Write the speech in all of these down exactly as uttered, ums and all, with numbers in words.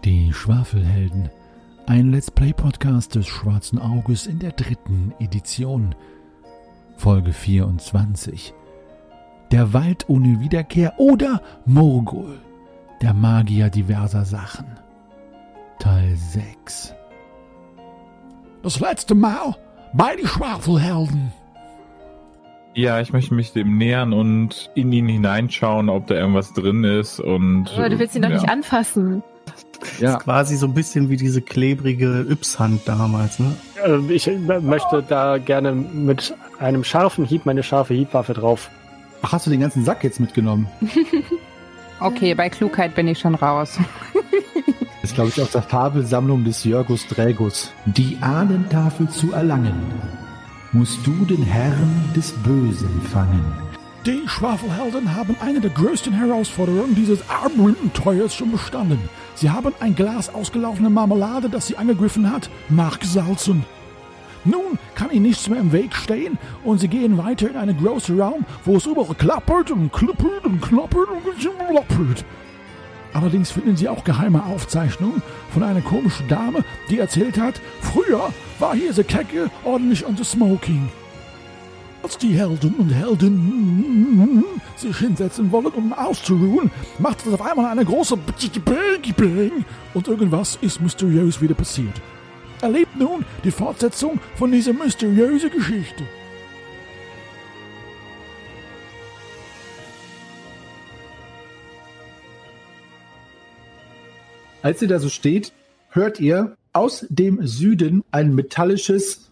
Die Schwafelhelden, ein Let's Play Podcast des Schwarzen Auges in der dritten Edition. Folge vierundzwanzig. Der Wald ohne Wiederkehr oder Morgul, der Magier diverser Sachen. Teil sechs. Das letzte Mal bei die Schwafelhelden. Ja, ich möchte mich dem nähern und in ihn hineinschauen, ob da irgendwas drin ist. Und, Aber du willst ihn doch ja. nicht anfassen. Ja. Das ist quasi so ein bisschen wie diese klebrige Yps-Hand damals, ne? Ich möchte da gerne mit einem scharfen Hieb meine scharfe Hiebwaffe drauf. Ach, hast du den ganzen Sack jetzt mitgenommen? Okay, bei Klugheit bin ich schon raus. Das ist, glaube ich, aus der Fabelsammlung des Jörgus Drägus. Die Ahnentafel zu erlangen, musst du den Herrn des Bösen fangen. Die Schwafelhelden haben eine der größten Herausforderungen dieses Abenteuers schon bestanden. Sie haben ein Glas ausgelaufene Marmelade, das sie angegriffen hat, nachgesalzen. Nun kann ihnen nichts mehr im Weg stehen und sie gehen weiter in einen großen Raum, wo es überall klappert und klippert und klappert und klappert. Allerdings finden sie auch geheime Aufzeichnungen von einer komischen Dame, die erzählt hat, früher war hier the Kecke ordentlich on the smoking. Als die Helden und Heldinnen sich hinsetzen wollen, um auszuruhen, macht es auf einmal eine große Bang und irgendwas ist mysteriös wieder passiert. Erlebt nun die Fortsetzung von dieser mysteriösen Geschichte. Als ihr da so steht, hört ihr aus dem Süden ein metallisches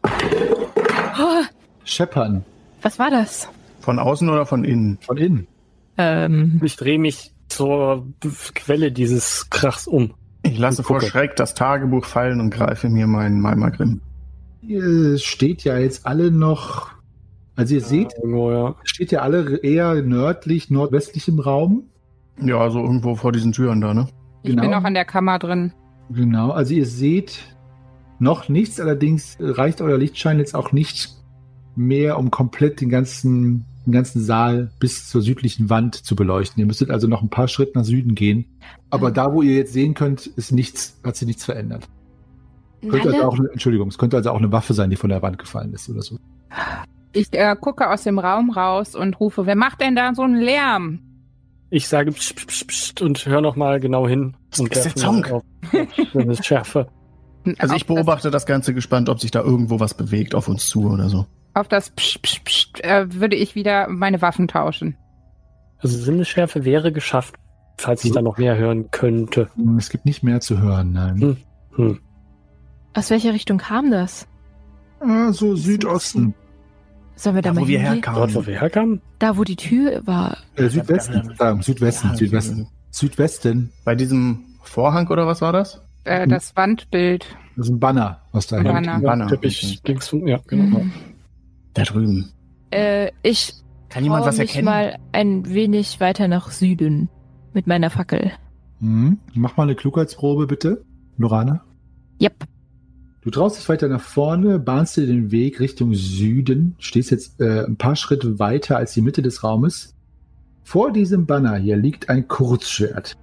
Oh, Scheppern. was war das? Von außen oder von innen? Von innen. Ähm, Ich drehe mich zur Quelle dieses Krachs um. Ich lasse vor Gucke. Schreck das Tagebuch fallen und greife mir meinen Malmagrim. Ihr steht ja jetzt alle noch, also ihr seht, Irgendwo, ja. steht ja alle eher nördlich, nordwestlich im Raum. Ja, so irgendwo vor diesen Türen da, ne? Ich Genau. bin noch an der Kammer drin. Genau, also ihr seht noch nichts, allerdings reicht euer Lichtschein jetzt auch nicht mehr, um komplett den ganzen, den ganzen Saal bis zur südlichen Wand zu beleuchten. Ihr müsstet also noch ein paar Schritte nach Süden gehen. Aber da, wo ihr jetzt sehen könnt, ist nichts, hat sich nichts verändert. Könnte also Nalle? auch, Entschuldigung, es könnte also auch eine Waffe sein, die von der Wand gefallen ist oder so. Ich äh, gucke aus dem Raum raus und rufe, wer macht denn da so einen Lärm? Ich sage pst, pst, pst und höre nochmal genau hin. Und ist der werfe Zonk. auf- Das ist Schärfe. Also ich Auf beobachte das Ganze gespannt, ob sich da irgendwo was bewegt auf uns zu oder so. Das, auf das Psch, Psch, Psch, äh, würde ich wieder meine Waffen tauschen. Also Sinnesschärfe wäre geschafft, falls ich da noch mehr hören könnte. Es gibt nicht mehr zu hören, nein. Hm. Hm. Aus welcher Richtung kam das? Ah, so Südosten. Sollen wir da, Da, mal wo wir hingehen? herkamen. Dort, wo wir herkamen? Da, wo die Tür war. Äh, Südwesten, Verzeihung, Südwesten, Ja, Südwesten. Südwesten. Bei diesem Vorhang oder was war das? Äh, das Wandbild. Das ist ein Banner, was da hängt. Banner. Banner. Teppich links von, ja, genau. Mhm. Da drüben. Äh, ich Kann jemand traue was mich erkennen? mal ein wenig weiter nach Süden mit meiner Fackel. Mhm. Mach mal eine Klugheitsprobe, bitte, Lorana. Yep. Du traust dich weiter nach vorne, bahnst dir den Weg Richtung Süden, stehst jetzt äh, ein paar Schritte weiter als die Mitte des Raumes. Vor diesem Banner hier liegt ein Kurzschwert.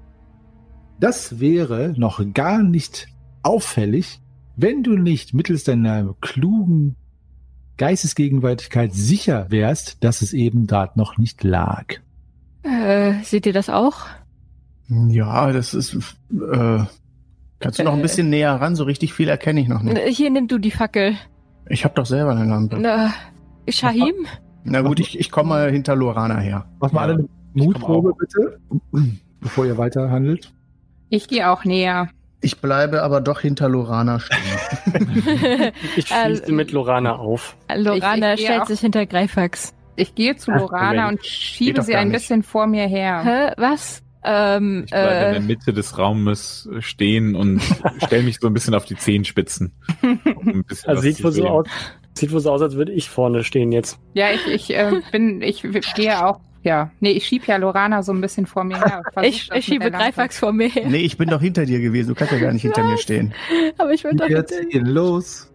Das wäre noch gar nicht auffällig, wenn du nicht mittels deiner klugen Geistesgegenwärtigkeit sicher wärst, dass es eben dort noch nicht lag. Äh, seht ihr das auch? Ja, das ist... Äh, kannst du noch ein Äh. bisschen näher ran? So richtig viel erkenne ich noch nicht. Äh, Hier, nimm du die Fackel. Ich habe doch selber eine Lampe. Na, Shahim? Na gut, ich, ich komme mal hinter Lorana her. Mach mal Ja. alle eine Mutprobe, bitte, bevor ihr weiter handelt. Ich gehe auch näher. Ich bleibe aber doch hinter Lorana stehen. Ich schließe Äh, mit Lorana auf. Lorana ich gehe stellt auch- sich hinter Greifax. Ich gehe zu Ach, Lorana Moment. und schiebe doch sie gar ein nicht. bisschen vor mir her. Hä, was? Ähm, Ich bleibe in der äh, Mitte des Raumes stehen und stelle mich so ein bisschen auf die Zehenspitzen. Um ein bisschen Also was sieht zu wohl so sehen. aus, sieht wohl so aus, als würde ich vorne stehen jetzt. Ja, ich, ich äh, bin, ich gehe auch, ja. Nee, ich schieb ja Lorana so ein bisschen vor mir her. Versuch ich, das ich schiebe mit der Lampe. Greifax vor mir her. Nee, ich bin doch hinter dir gewesen. Du kannst ja gar nicht hinter mir stehen. Aber ich will doch Jetzt hinter- gehen los.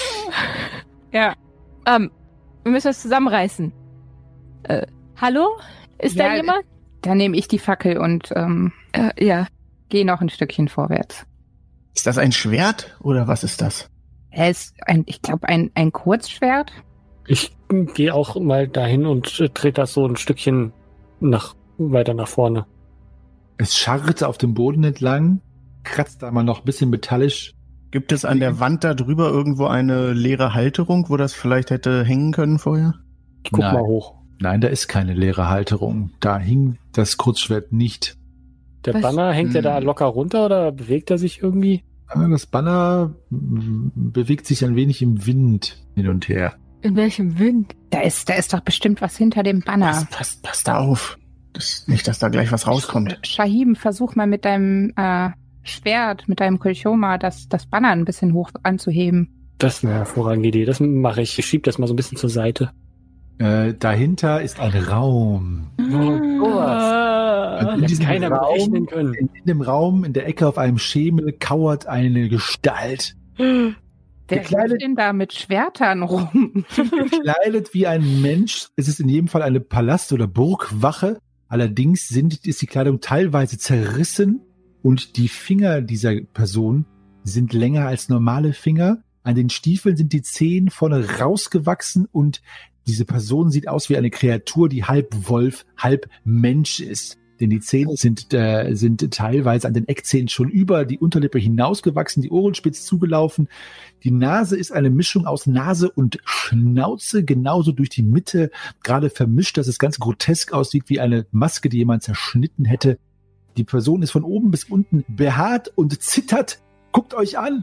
Ja. Ähm, wir müssen das zusammenreißen. Äh, hallo? Ist Ja, da jemand? Dann nehme ich die Fackel und ähm, Äh, ja. gehe noch ein Stückchen vorwärts. Ist das ein Schwert oder was ist das? Er ist, ein, ich glaube, ein, ein Kurzschwert. Ich gehe auch mal dahin und äh, trete das so ein Stückchen nach weiter nach vorne. Es scharrt auf dem Boden entlang, kratzt da mal noch ein bisschen metallisch. Gibt es an der Wand da drüber irgendwo eine leere Halterung, wo das vielleicht hätte hängen können vorher? Ich guck Nein. mal hoch. Nein, da ist keine leere Halterung. Da hing das Kurzschwert nicht. Der Was? Banner, hängt der da locker runter oder bewegt er sich irgendwie? Das Banner mm, bewegt sich ein wenig im Wind hin und her. In welchem Wind? Da ist, da ist doch bestimmt was hinter dem Banner. Pass, pass, pass da auf. Das, nicht, dass da gleich was rauskommt. Shahim, versuch mal mit deinem äh, Schwert, mit deinem Kolchoma, das, das Banner ein bisschen hoch anzuheben. Das ist eine hervorragende Idee. Das mache ich. Ich schieb das mal so ein bisschen zur Seite. Äh, dahinter ist ein Raum. Ah. Und in Hätte diesem keiner mit Raum, rechnen können. in, in dem Raum, in der Ecke auf einem Schemel, kauert eine Gestalt. Der Gekleidet- läuft denn da mit Schwertern rum. Gekleidet wie ein Mensch. Es ist in jedem Fall eine Palast- oder Burgwache. Allerdings sind, ist die Kleidung teilweise zerrissen und die Finger dieser Person sind länger als normale Finger. An den Stiefeln sind die Zehen vorne rausgewachsen und diese Person sieht aus wie eine Kreatur, die halb Wolf, halb Mensch ist. Denn die Zähne sind, äh, sind teilweise an den Eckzähnen schon über die Unterlippe hinausgewachsen, die Ohren spitz zugelaufen. Die Nase ist eine Mischung aus Nase und Schnauze, genauso durch die Mitte, gerade vermischt, dass es ganz grotesk aussieht, wie eine Maske, die jemand zerschnitten hätte. Die Person ist von oben bis unten behaart und zittert. Guckt euch an!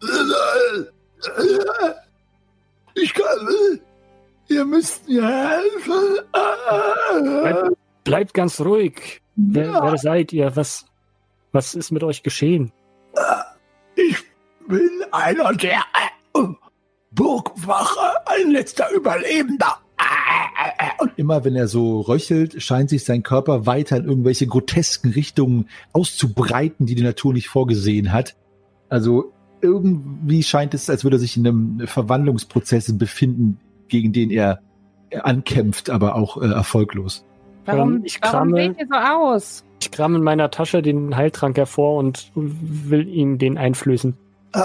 Ich kann... Ihr müsst mir helfen! Bleibt, bleibt ganz ruhig. Wer, Ja. wer seid ihr? Was, was ist mit euch geschehen? Ich bin einer der äh, Burgwache, ein letzter Überlebender. Und immer wenn er so röchelt, scheint sich sein Körper weiter in irgendwelche grotesken Richtungen auszubreiten, die die Natur nicht vorgesehen hat. Also irgendwie scheint es, als würde er sich in einem Verwandlungsprozess befinden, gegen den er ankämpft, aber auch äh, erfolglos. Warum, Ähm, ich warum krame- seht ihr so aus? Ich kram in meiner Tasche den Heiltrank hervor und will ihm den einflößen.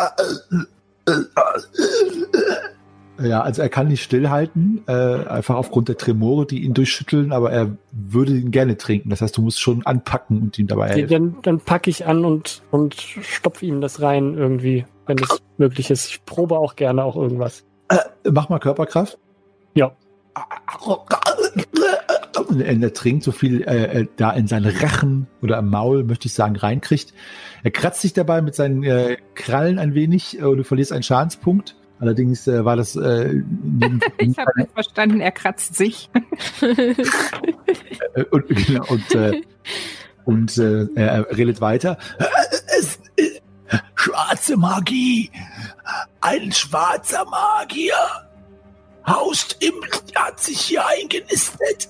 Ja, also er kann nicht stillhalten, äh, einfach aufgrund der Tremore, die ihn durchschütteln, aber er würde ihn gerne trinken. Das heißt, du musst schon anpacken und ihm dabei helfen. Dann, dann packe ich an und, und stopfe ihm das rein irgendwie, wenn es möglich ist. Ich probe auch gerne auch irgendwas. Äh, mach mal Körperkraft. Ja. Und er, er trinkt so viel äh, äh, da in seinen Rachen oder im Maul, möchte ich sagen, reinkriegt. Er kratzt sich dabei mit seinen äh, Krallen ein wenig äh, und du verlierst einen Schadenspunkt. Allerdings äh, war das äh, neben, Ich habe nicht verstanden, er kratzt sich. äh, und, genau, und, äh, und äh, er redet weiter. Es, äh, schwarze Magie. Ein schwarzer Magier haust im, hat sich hier eingenistet.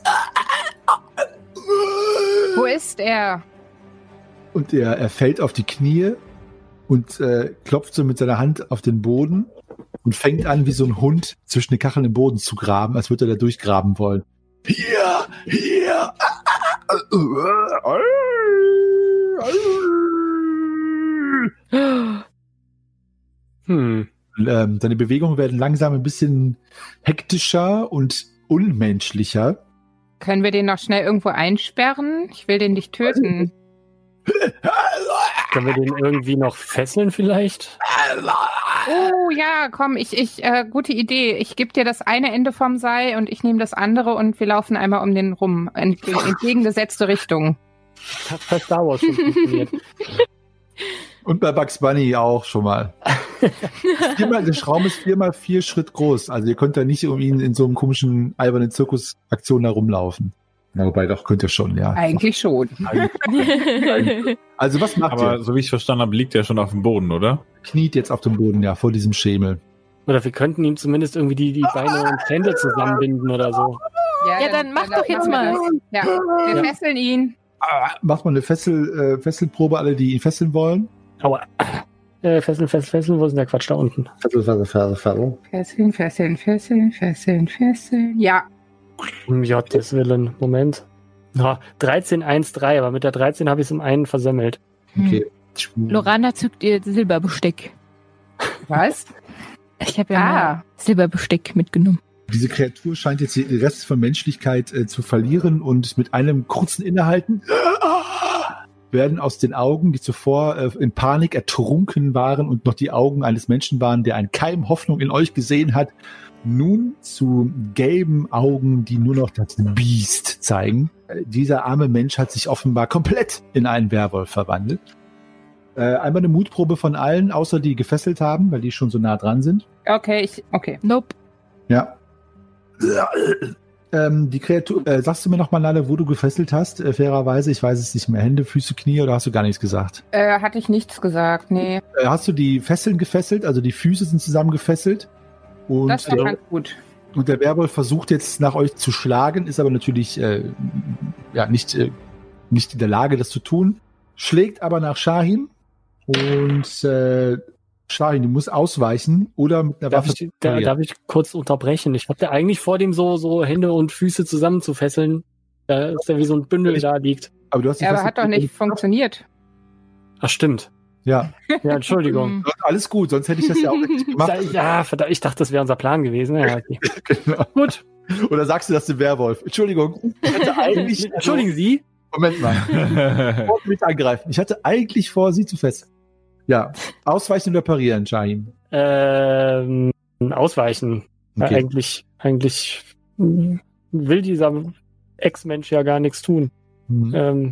Wo ist er? Und er, er fällt auf die Knie und äh, klopft so mit seiner Hand auf den Boden und fängt an, wie so ein Hund zwischen den Kacheln im Boden zu graben, als würde er da durchgraben wollen. Hier, hier. Hm. Ähm, seine Bewegungen werden langsam ein bisschen hektischer und unmenschlicher. Können wir den noch schnell irgendwo einsperren? Ich will den nicht töten. Können wir den irgendwie noch fesseln vielleicht? Oh ja, komm, ich, ich, äh, gute Idee. Ich gebe dir das eine Ende vom Seil und ich nehme das andere und wir laufen einmal um den rum. In in entgegengesetzte Richtung. Hat bei Star Wars schon funktioniert. Und bei Bugs Bunny auch schon mal. Viermal, der Schraum ist viermal vier Schritt groß. Also ihr könnt da nicht um ihn in so einem komischen, albernen Zirkusaktion herumlaufen. Na, wobei, doch, könnt ihr schon, ja. Eigentlich schon. Also was macht Aber ihr? so wie ich verstanden habe, liegt er schon auf dem Boden, oder? Kniet jetzt auf dem Boden, ja, vor diesem Schemel. Oder wir könnten ihm zumindest irgendwie die, die Beine und Hände zusammenbinden oder so. Ja, dann mach doch jetzt machen wir mal. das. Ja, wir Ja. fesseln ihn. Macht mal eine Fessel, äh, Fesselprobe, alle, die ihn fesseln wollen. Aua. Äh, fesseln, fesseln, fesseln. Wo ist denn der Quatsch da unten? Fessel, Fessel, Fessel, Fessel. Fesseln, fesseln, fesseln, fesseln, fesseln. Ja. Um Gottes Willen. Moment. Ja, dreizehn eins drei, aber mit der dreizehn habe ich es um einen versemmelt. Okay. Lorana zückt ihr Silberbesteck. Was? Ich habe ja Ah. mal Silberbesteck mitgenommen. Diese Kreatur scheint jetzt den Rest von Menschlichkeit äh, zu verlieren und mit einem kurzen Innehalten werden aus den Augen, die zuvor äh, in Panik ertrunken waren und noch die Augen eines Menschen waren, der einen Keim Hoffnung in euch gesehen hat, nun zu gelben Augen, die nur noch das Biest zeigen. Äh, dieser arme Mensch hat sich offenbar komplett in einen Werwolf verwandelt. Äh, einmal eine Mutprobe von allen, außer die gefesselt haben, weil die schon so nah dran sind. Okay, ich, okay. Nope. Ja. Ähm, die Kreatur, äh, sagst du mir noch mal, Nalle, wo du gefesselt hast? Äh, fairerweise, ich weiß es nicht mehr. Hände, Füße, Knie, oder hast du gar nichts gesagt? Äh, hatte ich nichts gesagt, nee. Äh, hast du die Fesseln gefesselt? Also die Füße sind zusammen gefesselt. Und, Das war äh, ganz gut. und der Werwolf versucht jetzt nach euch zu schlagen, ist aber natürlich äh, ja, nicht, äh, nicht in der Lage, das zu tun. Schlägt aber nach Shahin. Und äh, Shahin, du musst ausweichen oder mit einer Darf Waffe. ich, da, darf ich kurz unterbrechen? Ich hatte eigentlich vor, dem so, so Hände und Füße zusammenzufesseln, da ist der wie so ein Bündel da liegt. aber du hast die Ja, aber Fesseln- hat doch nicht funktioniert. Ach, stimmt. Ja, Ja, Entschuldigung. alles gut, sonst hätte ich das ja auch nicht gemacht. Ja, verdammt, ich dachte, das wäre unser Plan gewesen. Ja, okay. Genau. Gut. Oder sagst du das dem Werwolf? Entschuldigung, ich hatte eigentlich. Entschuldigen Sie. Moment mal. Ich wollte mich angreifen. Ich hatte eigentlich vor, sie zu fesseln. Ja, ausweichen oder parieren, Shahin. Ähm, ausweichen. Okay. Ja, eigentlich, eigentlich mm, will dieser Ex-Mensch ja gar nichts tun. Mhm. Ähm,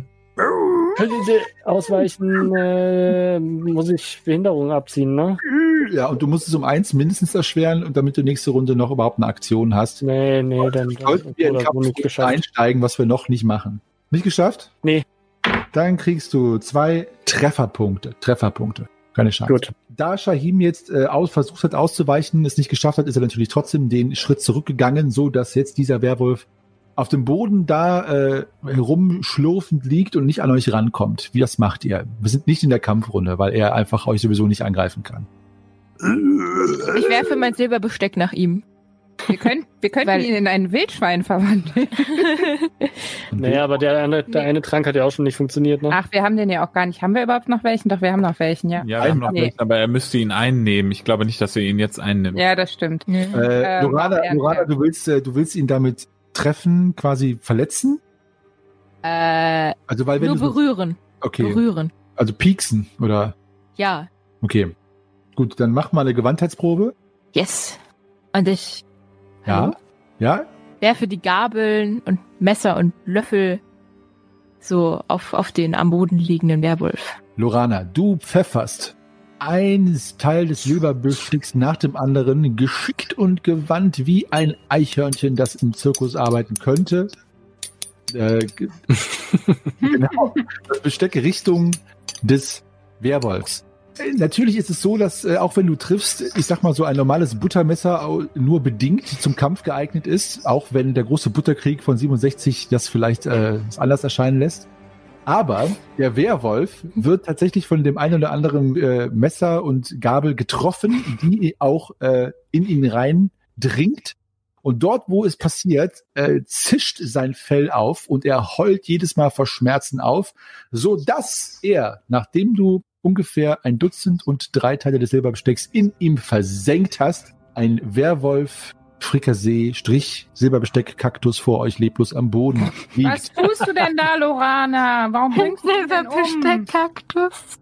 ausweichen äh, muss ich Behinderung abziehen, ne? Ja, und du musst es um eins mindestens erschweren, und damit du nächste Runde noch überhaupt eine Aktion hast. Nee, nee, dann, dann Sollten wir in oder so Kampf nicht geschafft. einsteigen, was wir noch nicht machen. Nicht geschafft? Nee. Dann kriegst du zwei Trefferpunkte. Trefferpunkte. Keine Chance. Gut. Da Shahim jetzt äh, aus, versucht hat auszuweichen, es nicht geschafft hat, ist er natürlich trotzdem den Schritt zurückgegangen, so dass jetzt dieser Werwolf auf dem Boden da äh, herumschlurfend liegt und nicht an euch rankommt. Wie das macht ihr? Wir sind nicht in der Kampfrunde, weil er einfach euch sowieso nicht angreifen kann. Ich werfe mein Silberbesteck nach ihm. Wir, können, wir könnten Weil- ihn in ein Wildschwein verwandeln. Naja, aber der eine, der eine Trank hat ja auch schon nicht funktioniert, ne? Ach, wir haben den ja auch gar nicht. Haben wir überhaupt noch welchen? Doch, wir haben noch welchen, ja. Ja, wir haben noch Nee. welchen, aber er müsste ihn einnehmen. Ich glaube nicht, dass er ihn jetzt einnimmt. Ja, das stimmt. Äh, Ähm, Lorana, auch Lorana, ernst, du willst, äh, du willst ihn damit treffen, quasi verletzen? äh, Also weil wenn nur du so, berühren. okay, Berühren. also pieksen oder Ja. okay, gut, dann mach mal eine Gewandtheitsprobe. Yes. Und ich Ja, Hallo? ja, werfe die Gabeln und Messer und Löffel so auf, auf den am Boden liegenden Werwolf. Lorana, du pfefferst ein Teil des Silberbesticks nach dem anderen, geschickt und gewandt wie ein Eichhörnchen, das im Zirkus arbeiten könnte. Äh, ge- genau, das Besteck Richtung des Werwolfs. Äh, Natürlich ist es so, dass äh, auch wenn du triffst, ich sag mal so ein normales Buttermesser au- nur bedingt zum Kampf geeignet ist, auch wenn der große Butterkrieg von siebenundsechzig das vielleicht äh, anders erscheinen lässt. Aber der Werwolf wird tatsächlich von dem einen oder anderen äh, Messer und Gabel getroffen, die auch äh, in ihn rein dringt. Und dort, wo es passiert, äh, zischt sein Fell auf und er heult jedes Mal vor Schmerzen auf, so dass er, nachdem du ungefähr ein Dutzend und drei Teile des Silberbestecks in ihm versenkt hast, ein Werwolf Frikassee, Strich, Silberbesteck, Kaktus vor euch leblos am Boden liegt. Was tust du denn da, Lorana? Warum bringst du ihn denn um? Kaktus.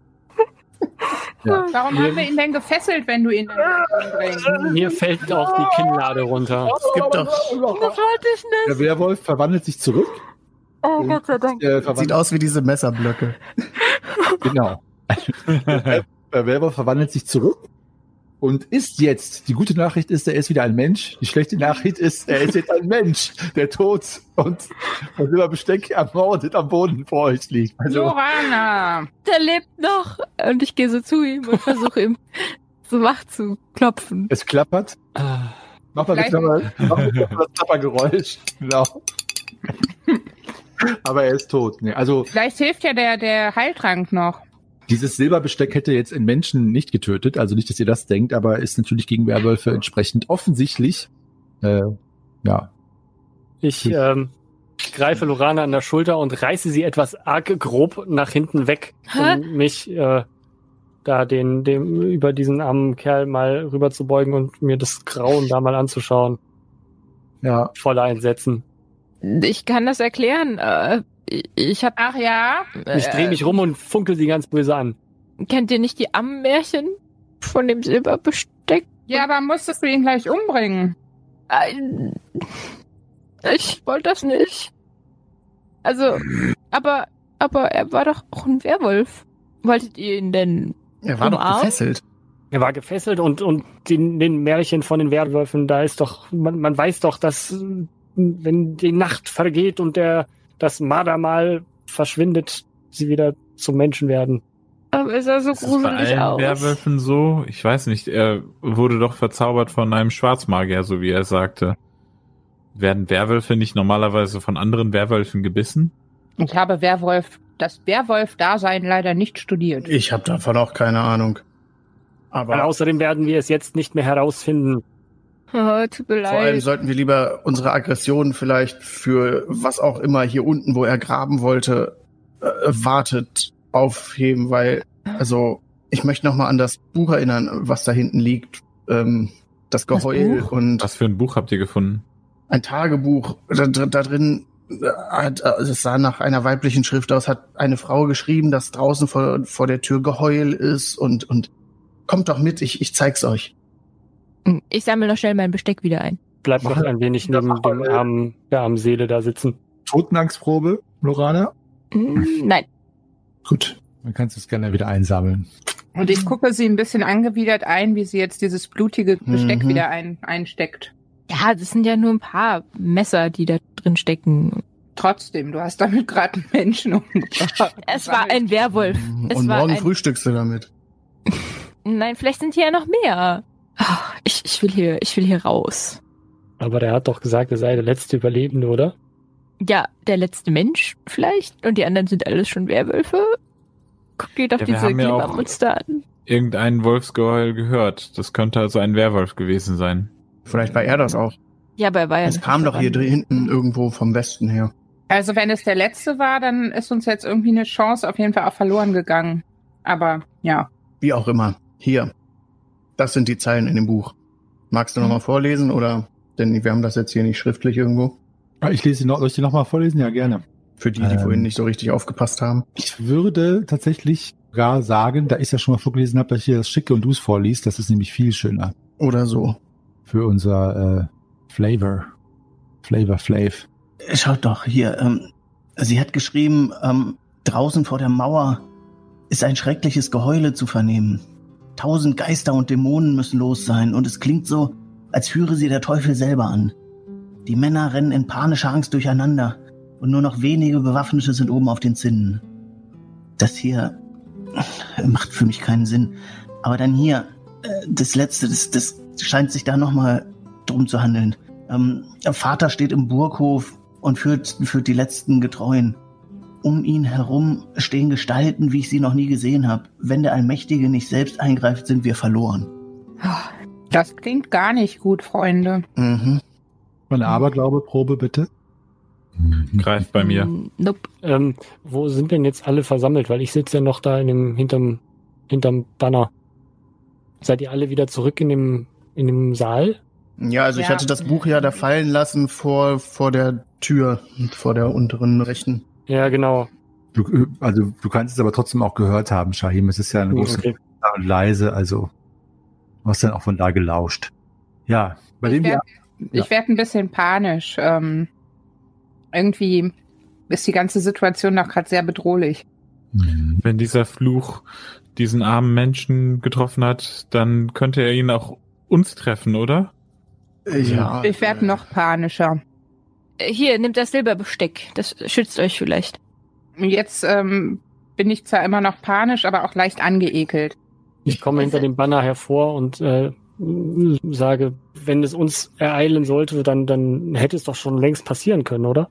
Ja. Warum haben wir ihn denn gefesselt, wenn du ihn dann umbringst? Mir fällt auch die Kinnlade runter. Es gibt doch, Das wollte ich nicht. Der Werwolf verwandelt sich zurück. Oh, Gott sei Dank. Äh, sieht verwandelt, aus wie diese Messerblöcke. genau. Der Werwolf verwandelt sich zurück und ist jetzt, die gute Nachricht ist, er ist wieder ein Mensch. Die schlechte Nachricht ist, er ist jetzt ein Mensch, der tot und von Silberbesteck ermordet am Boden vor euch liegt. Also, Lorana! Der lebt noch. Und ich gehe so zu ihm und versuche ihm so wach zu klopfen. es klappert. Ah, Mach mal bitte mal, mach mal bitte mal das Klappergeräusch. Genau. Aber er ist tot. Nee, also Vielleicht hilft ja der, der Heiltrank noch. dieses Silberbesteck hätte jetzt einen Menschen nicht getötet, also nicht, dass ihr das denkt, aber ist natürlich gegen Werwölfe entsprechend offensichtlich. Äh, ja. Ich ähm, greife Lorana an der Schulter und reiße sie etwas arg grob nach hinten weg, Hä? um mich äh, da den, dem, über diesen armen Kerl mal rüber zu beugen und mir das Grauen da mal anzuschauen. Ja. Voller Entsetzen. Ich kann das erklären. Äh, ich hab, Ach ja? Ich drehe mich rum und funkel sie ganz böse an. Kennt ihr nicht die Ammenmärchen von dem Silberbesteck? Ja, aber musstest du ihn gleich umbringen? Äh, Ich wollte das nicht. Also, aber, aber er war doch auch ein Werwolf. Wolltet ihr ihn denn Er war doch umarmen? gefesselt. Er war gefesselt und, und den, den Märchen von den Werwölfen, da ist doch, man, man weiß doch, dass wenn die Nacht vergeht und der, das Mardermal verschwindet, sie wieder zum Menschen werden. Aber es sah so Ist das bei gruselig allen aus. Werwölfen so? Ich weiß nicht, er wurde doch verzaubert von einem Schwarzmagier, so wie er sagte. Werden Werwölfe nicht normalerweise von anderen Werwölfen gebissen? Ich habe Werwolf, das Werwolf-Dasein leider nicht studiert. Ich habe davon auch keine Ahnung. Weil Aber außerdem werden wir es jetzt nicht mehr herausfinden. Oh, tut mir vor allem leid. sollten wir lieber unsere Aggression vielleicht für was auch immer hier unten, wo er graben wollte, äh, wartet, aufheben, weil, also, ich möchte noch mal an das Buch erinnern, was da hinten liegt. Ähm, das Geheul Buch? und Was für ein Buch habt ihr gefunden? ein Tagebuch. Da, da drin äh, hat, äh, es sah nach einer weiblichen Schrift aus, hat eine Frau geschrieben, dass draußen vor, vor der Tür Geheul ist und, und kommt doch mit, ich, ich zeig's euch. Ich sammle noch schnell mein Besteck wieder ein. Bleibt noch ein wenig neben dem armen, der armen Seele da sitzen. Totenangstprobe, Lorana? Hm, Nein. Gut, dann kannst du es gerne wieder einsammeln. Und ich gucke sie ein bisschen angewidert ein, wie sie jetzt dieses blutige Besteck Mhm. wieder ein, einsteckt. Ja, das sind ja nur ein paar Messer, die da drin stecken. Trotzdem, du hast damit gerade einen Menschen umgebracht. Es war ein Werwolf. Es und war morgen ein... frühstückst du damit. Nein, vielleicht sind hier ja noch mehr. Ah, Ich, ich will hier, ich will hier raus. Aber der hat doch gesagt, er sei der letzte Überlebende, oder? Ja, der letzte Mensch vielleicht. Und die anderen sind alles schon Werwölfe. Guck dir doch Ja, wir diese haben ja auch- Glimmermonster an. Irgendein Wolfsgeheul gehört. Das könnte also ein Werwolf gewesen sein. Vielleicht war er das auch. Ja, aber er war ja Es noch kam nicht doch hier voran. hinten irgendwo vom Westen her. Also wenn es der letzte war, dann ist uns jetzt irgendwie eine Chance auf jeden Fall auch verloren gegangen. Aber ja. Wie auch immer. Hier. Das sind die Zeilen in dem Buch. Magst du nochmal vorlesen oder? Denn wir haben das jetzt hier nicht schriftlich irgendwo. Ah, Ich lese die noch, soll ich die nochmal vorlesen? Ja, gerne. Für die, die Ähm. vorhin nicht so richtig aufgepasst haben. Ich würde tatsächlich gar sagen, da ich ja schon mal vorgelesen habe, dass ich hier das schicke und du es vorliest. Das ist nämlich viel schöner Oder so. für unser äh, Flavor. Flavor Flav. Schaut doch hier, ähm, sie hat geschrieben, ähm, draußen vor der Mauer ist ein schreckliches Geheule zu vernehmen. Tausend Geister und Dämonen müssen los sein und es klingt so, als führe sie der Teufel selber an. Die Männer rennen in panischer Angst durcheinander und nur noch wenige Bewaffnete sind oben auf den Zinnen. Das hier äh, macht für mich keinen Sinn. Aber dann hier, äh, das Letzte, das, das scheint sich da nochmal drum zu handeln. Ähm, der Vater steht im Burghof und führt, führt die letzten Getreuen. Um ihn herum stehen Gestalten, wie ich sie noch nie gesehen habe. Wenn der Allmächtige nicht selbst eingreift, sind wir verloren. Das klingt gar nicht gut, Freunde. Mhm. Eine Aberglaube-Probe, bitte. Greift bei mir. Hm, Nope. Ähm, wo sind denn jetzt alle versammelt? Weil ich sitze ja noch da in dem, hinterm, hinterm Banner. Seid ihr alle wieder zurück in dem, in dem Saal? Ja, also ich Ja. hatte das Buch ja da fallen lassen vor, vor der Tür, vor der unteren rechten. Ja, genau. Du, also du kannst es aber trotzdem auch gehört haben, Shahim. Es ist ja eine große Okay. und leise, also du hast dann auch von da gelauscht. Ja, bei dem Ich wir werd, ich werd ein bisschen panisch. Ähm, irgendwie ist die ganze Situation noch gerade sehr bedrohlich. Wenn dieser Fluch diesen armen Menschen getroffen hat, dann könnte er ihn auch uns treffen, oder? Ja. Ich werde noch panischer. Äh, Hier, nimmt das Silberbesteck. Das schützt euch vielleicht. Jetzt ähm, bin ich zwar immer noch panisch, aber auch leicht angeekelt. Ich komme hinter dem Banner hervor und äh, sage, wenn es uns ereilen sollte, dann, dann hätte es doch schon längst passieren können, oder?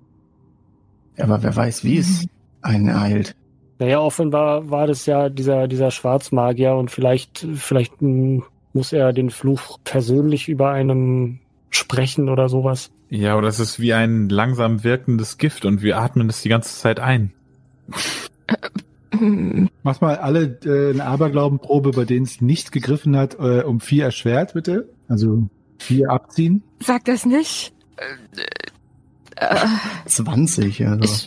Aber wer weiß, wie es einen ereilt. Naja, offenbar war das ja dieser, dieser Schwarzmagier und vielleicht, vielleicht mh, muss er den Fluch persönlich über einem sprechen oder sowas. Ja, oder es ist wie ein langsam wirkendes Gift und wir atmen es die ganze Zeit ein. Mach mal alle äh, eine Aberglaubenprobe, bei denen es nicht gegriffen hat, äh, um vier erschwert, bitte. Also vier abziehen. Sag das nicht. Äh, äh, zwanzig, also. ich,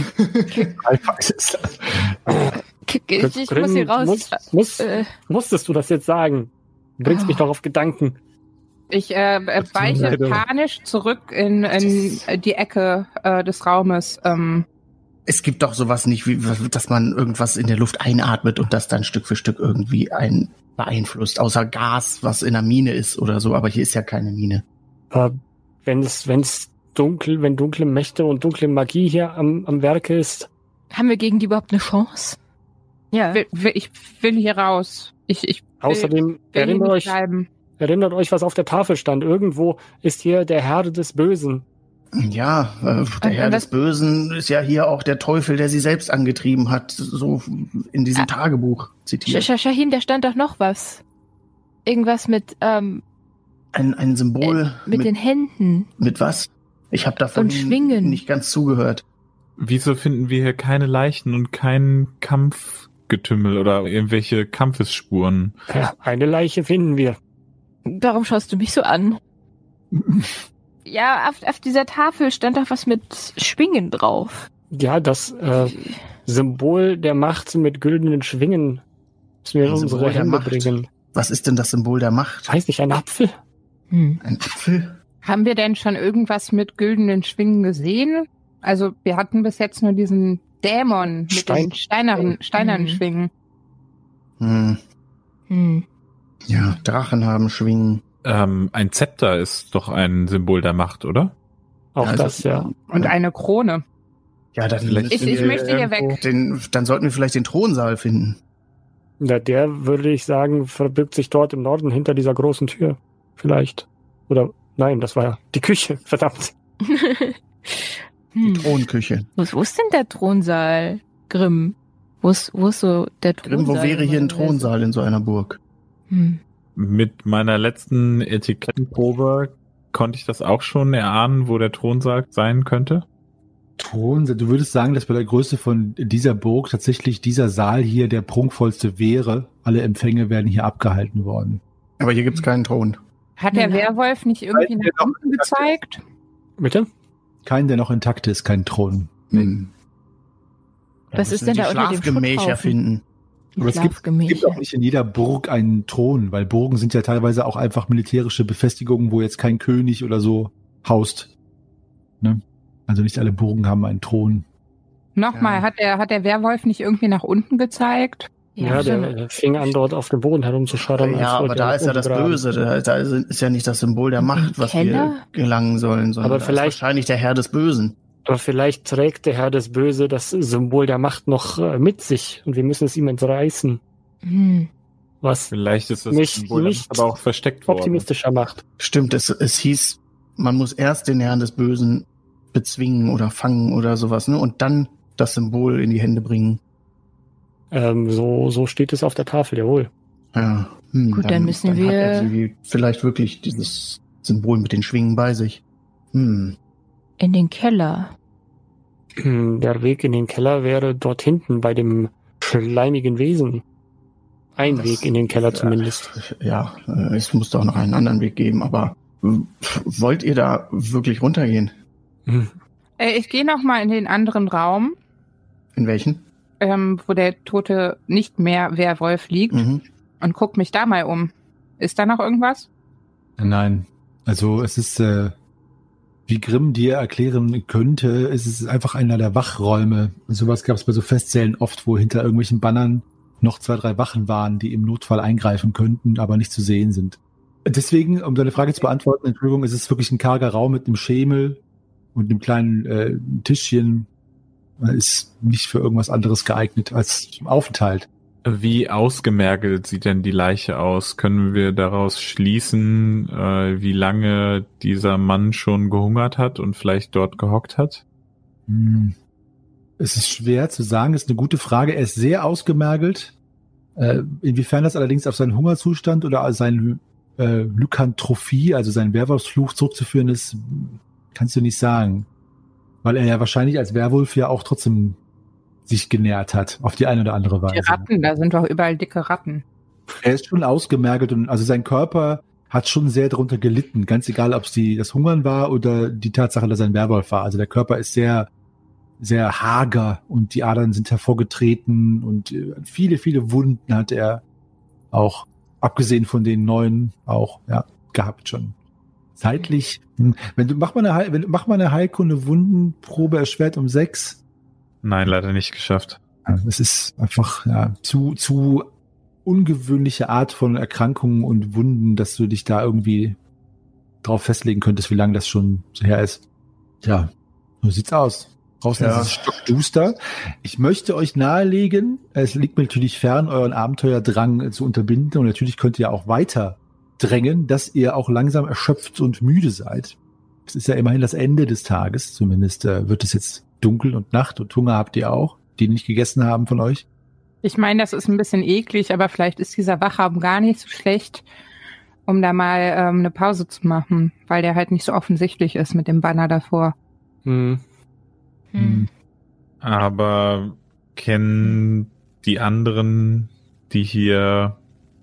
ich, ich, ich muss hier raus. Muss, muss, Äh, musstest du das jetzt sagen? Du bringst Oh. mich doch auf Gedanken. Ich äh, äh, weiche Leider. panisch zurück in, in die Ecke äh, des Raumes. Ähm, Es gibt doch sowas nicht, wie, dass man irgendwas in der Luft einatmet und das dann Stück für Stück irgendwie ein beeinflusst, außer Gas, was in der Mine ist oder so, aber hier ist ja keine Mine. Äh, wenn es, wenn es dunkel, wenn dunkle Mächte und dunkle Magie hier am, am Werke ist, haben wir gegen die überhaupt eine Chance? Ja. will, will, ich will hier raus. Ich, ich will, außerdem will hier erinnert nicht euch, bleiben. erinnert euch, was auf der Tafel stand. Irgendwo ist hier der Herr des Bösen. Ja, äh, der Und- Herr und des das- Bösen ist ja hier auch der Teufel, der sie selbst angetrieben hat, so in diesem Ah. Tagebuch zitiert. Sh- Shahin, da stand doch noch was. Irgendwas mit, ähm, Ein, ein Symbol mit, mit, den Händen. mit was? Ich habe davon Und Schwingen. nicht ganz zugehört. Wieso finden wir hier keine Leichen und kein Kampfgetümmel oder irgendwelche Kampfesspuren? Ja, eine Leiche finden wir. Warum schaust du mich so an? Ja, auf, auf dieser Tafel stand doch was mit Schwingen drauf. Ja, das äh, Symbol der Macht mit güldenen Schwingen müssen wir in Ein unsere Symbol der Hände Macht. bringen. Was ist denn das Symbol der Macht? Weiß nicht, ein Apfel? Hm. Ein Apfel? Haben wir denn schon irgendwas mit güldenen Schwingen gesehen? Also wir hatten bis jetzt nur diesen Dämon mit Stein. den steineren, steinernen Mhm. Schwingen. Hm. Hm. Ja, Drachen haben Schwingen. Ähm, ein Zepter ist doch ein Symbol der Macht, oder? Auch Also- das, ja. Und Ja. eine Krone. Ja, dann, Vielleicht- Ich, müssen ich wir möchte hier irgendwo weg. Den, dann sollten wir vielleicht den Thronsaal finden. Ja, der, würde ich sagen, verbirgt sich dort im Norden hinter dieser großen Tür. Vielleicht. Oder, nein, das war ja die Küche. Verdammt. Die hm. Thronküche. Wo, ist- wo ist denn der Thronsaal, Grimm? Wo ist, wo ist so der Thronsaal? Grimm, wo wäre hier ein normalerweise? Thronsaal in so einer Burg? Hm. Mit meiner letzten Etikettenprobe konnte ich das auch schon erahnen, wo der Thronsaal sein könnte. Thron, du würdest sagen, dass bei der Größe von dieser Burg tatsächlich dieser Saal hier der prunkvollste wäre. Alle Empfänge werden hier abgehalten worden. Aber hier gibt's keinen Thron. Hat der Ja. Werwolf nicht irgendwie Halt nach doch- unten gezeigt? Bitte? Kein, der noch intakt ist, kein Thron. Hm. Was Dann ist müssen denn wir da die unter dem Schlafgemächer Schutthaufen? finden. Die Aber es gibt, es gibt Schlafgemächer. auch nicht in jeder Burg einen Thron, weil Burgen sind ja teilweise auch einfach militärische Befestigungen, wo jetzt kein König oder so haust. Ne? Also nicht alle Burgen haben einen Thron. Nochmal, Ja. hat der, hat der Werwolf nicht irgendwie nach unten gezeigt? Ja, der, stimmt. der fing an, dort auf dem Boden herumzuscharren. als Ja, aber wollte da er ist ja das umgraben. Böse. Da, da ist ja nicht das Symbol der Im Macht, was Keller? wir gelangen sollen, sondern Aber da vielleicht- ist wahrscheinlich der Herr des Bösen. Aber vielleicht trägt der Herr des Böse das Symbol der Macht noch äh, mit sich und wir müssen es ihm entreißen. Hm. Was Vielleicht ist das Nicht- Symbol der nicht Macht aber auch versteckt worden. optimistischer macht. Stimmt, es, es hieß, man muss erst den Herrn des Bösen bezwingen oder fangen oder sowas, ne? Und dann das Symbol in die Hände bringen. Ähm, so, so steht es auf der Tafel, jawohl. Ja. Hm, Gut, dann müssen dann wir- Hat er sie vielleicht wirklich dieses Symbol mit den Schwingen bei sich. Hm. In den Keller. Der Weg in den Keller wäre dort hinten bei dem schleimigen Wesen. Ein Das- Weg in den Keller ja, zumindest. Ja, äh, es muss doch noch einen anderen Weg geben, aber äh, wollt ihr da wirklich runtergehen? Hm. Äh, ich gehe nochmal in den anderen Raum, In welchen? ähm, wo der tote nicht mehr Werwolf liegt Mhm. und guck mich da mal um. Ist da noch irgendwas? Nein. Also es ist, äh, wie Grimm dir erklären könnte, ist es einfach einer der Wachräume. Sowas gab es bei so Festsälen oft, wo hinter irgendwelchen Bannern noch zwei, drei Wachen waren, die im Notfall eingreifen könnten, aber nicht zu sehen sind. Deswegen, um deine Frage zu beantworten, Entschuldigung, ist es wirklich ein karger Raum mit einem Schemel und einem kleinen äh, Tischchen. Ist nicht für irgendwas anderes geeignet als zum Aufenthalt. Wie ausgemergelt sieht denn die Leiche aus? Können wir daraus schließen, äh, wie lange dieser Mann schon gehungert hat und vielleicht dort gehockt hat? Hm. Es ist schwer zu sagen, ist eine gute Frage. Er ist sehr ausgemergelt. Äh, inwiefern das allerdings auf seinen Hungerzustand oder auf seine äh, Lykantrophie, also seinen Werwolfsfluch zurückzuführen ist, kannst du nicht sagen. Weil er ja wahrscheinlich als Werwolf ja auch trotzdem sich genährt hat, auf die eine oder andere Weise. Die Ratten, da sind doch überall dicke Ratten. Er ist schon ausgemergelt und also sein Körper hat schon sehr darunter gelitten, ganz egal, ob es die, das Hungern war oder die Tatsache, dass er ein Werwolf war. Also der Körper ist sehr, sehr hager und die Adern sind hervorgetreten und viele, viele Wunden hat er auch, abgesehen von den neuen, auch ja gehabt schon. Zeitlich, wenn du, mach mal eine, wenn, mach mal eine Heilkunde Wundenprobe erschwert um sechs. Nein, leider nicht geschafft. Es ist einfach ja, zu, zu ungewöhnliche Art von Erkrankungen und Wunden, dass du dich da irgendwie drauf festlegen könntest, wie lange das schon so her ist. Ja, so sieht's aus. Draußen Ja. ist es stockduster. Ich möchte euch nahelegen, es liegt mir natürlich fern, euren Abenteuerdrang zu unterbinden und natürlich könnt ihr auch weiter drängen, dass ihr auch langsam erschöpft und müde seid. Es ist ja immerhin das Ende des Tages, zumindest äh, wird es jetzt dunkel und Nacht und Hunger habt ihr auch, die nicht gegessen haben von euch. Ich meine, das ist ein bisschen eklig, aber vielleicht ist dieser Wachraum gar nicht so schlecht, um da mal ähm, eine Pause zu machen, weil der halt nicht so offensichtlich ist mit dem Banner davor. Hm. Hm. Aber kennen die anderen, die hier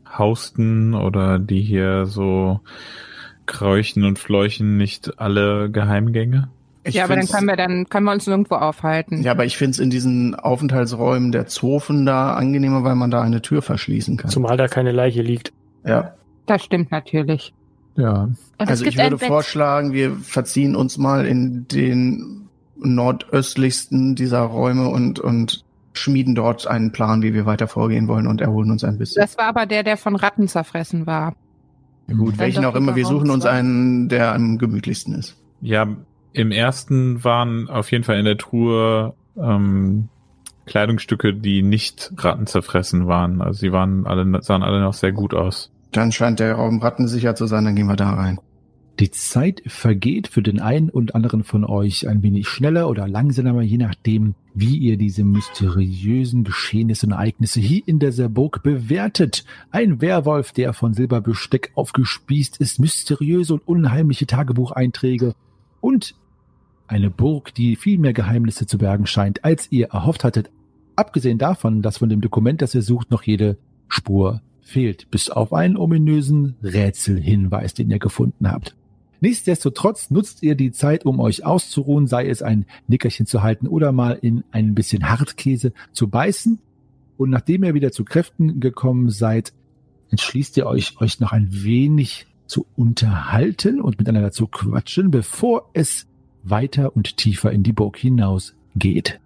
hausten oder die hier so kräuchen und fleuchen, nicht alle Geheimgänge? Ich ja, aber dann find's- können wir dann können wir uns nirgendwo aufhalten. Ja, aber ich finde es in diesen Aufenthaltsräumen der Zofen da angenehmer, weil man da eine Tür verschließen kann. Zumal da keine Leiche liegt. Ja. Das stimmt natürlich. Ja. Und es Also gibt ich würde ein Bett. vorschlagen, wir verziehen uns mal in den nordöstlichsten dieser Räume und, und schmieden dort einen Plan, wie wir weiter vorgehen wollen und erholen uns ein bisschen. Das war aber der, der von Ratten zerfressen war. Ja, gut, Dann welchen doch auch immer, wir lieber suchen Raum uns zwei. einen, der am gemütlichsten ist. Ja, im ersten waren auf jeden Fall in der Truhe ähm, Kleidungsstücke, die nicht rattenzerfressen waren. Also sie waren alle, sahen alle noch sehr gut aus. Dann scheint der Raum rattensicher zu sein, dann gehen wir da rein. Die Zeit vergeht für den einen und anderen von euch ein wenig schneller oder langsamer, je nachdem, wie ihr diese mysteriösen Geschehnisse und Ereignisse hier in der Burg bewertet. Ein Werwolf, der von Silberbesteck aufgespießt ist, mysteriöse und unheimliche Tagebucheinträge und eine Burg, die viel mehr Geheimnisse zu bergen scheint, als ihr erhofft hattet. Abgesehen davon, dass von dem Dokument, das ihr sucht, noch jede Spur fehlt, bis auf einen ominösen Rätselhinweis, den ihr gefunden habt. Nichtsdestotrotz nutzt ihr die Zeit, um euch auszuruhen, sei es ein Nickerchen zu halten oder mal in ein bisschen Hartkäse zu beißen. Und nachdem ihr wieder zu Kräften gekommen seid, entschließt ihr euch, euch noch ein wenig zu unterhalten und miteinander zu quatschen, bevor es weiter und tiefer in die Burg hinaus geht.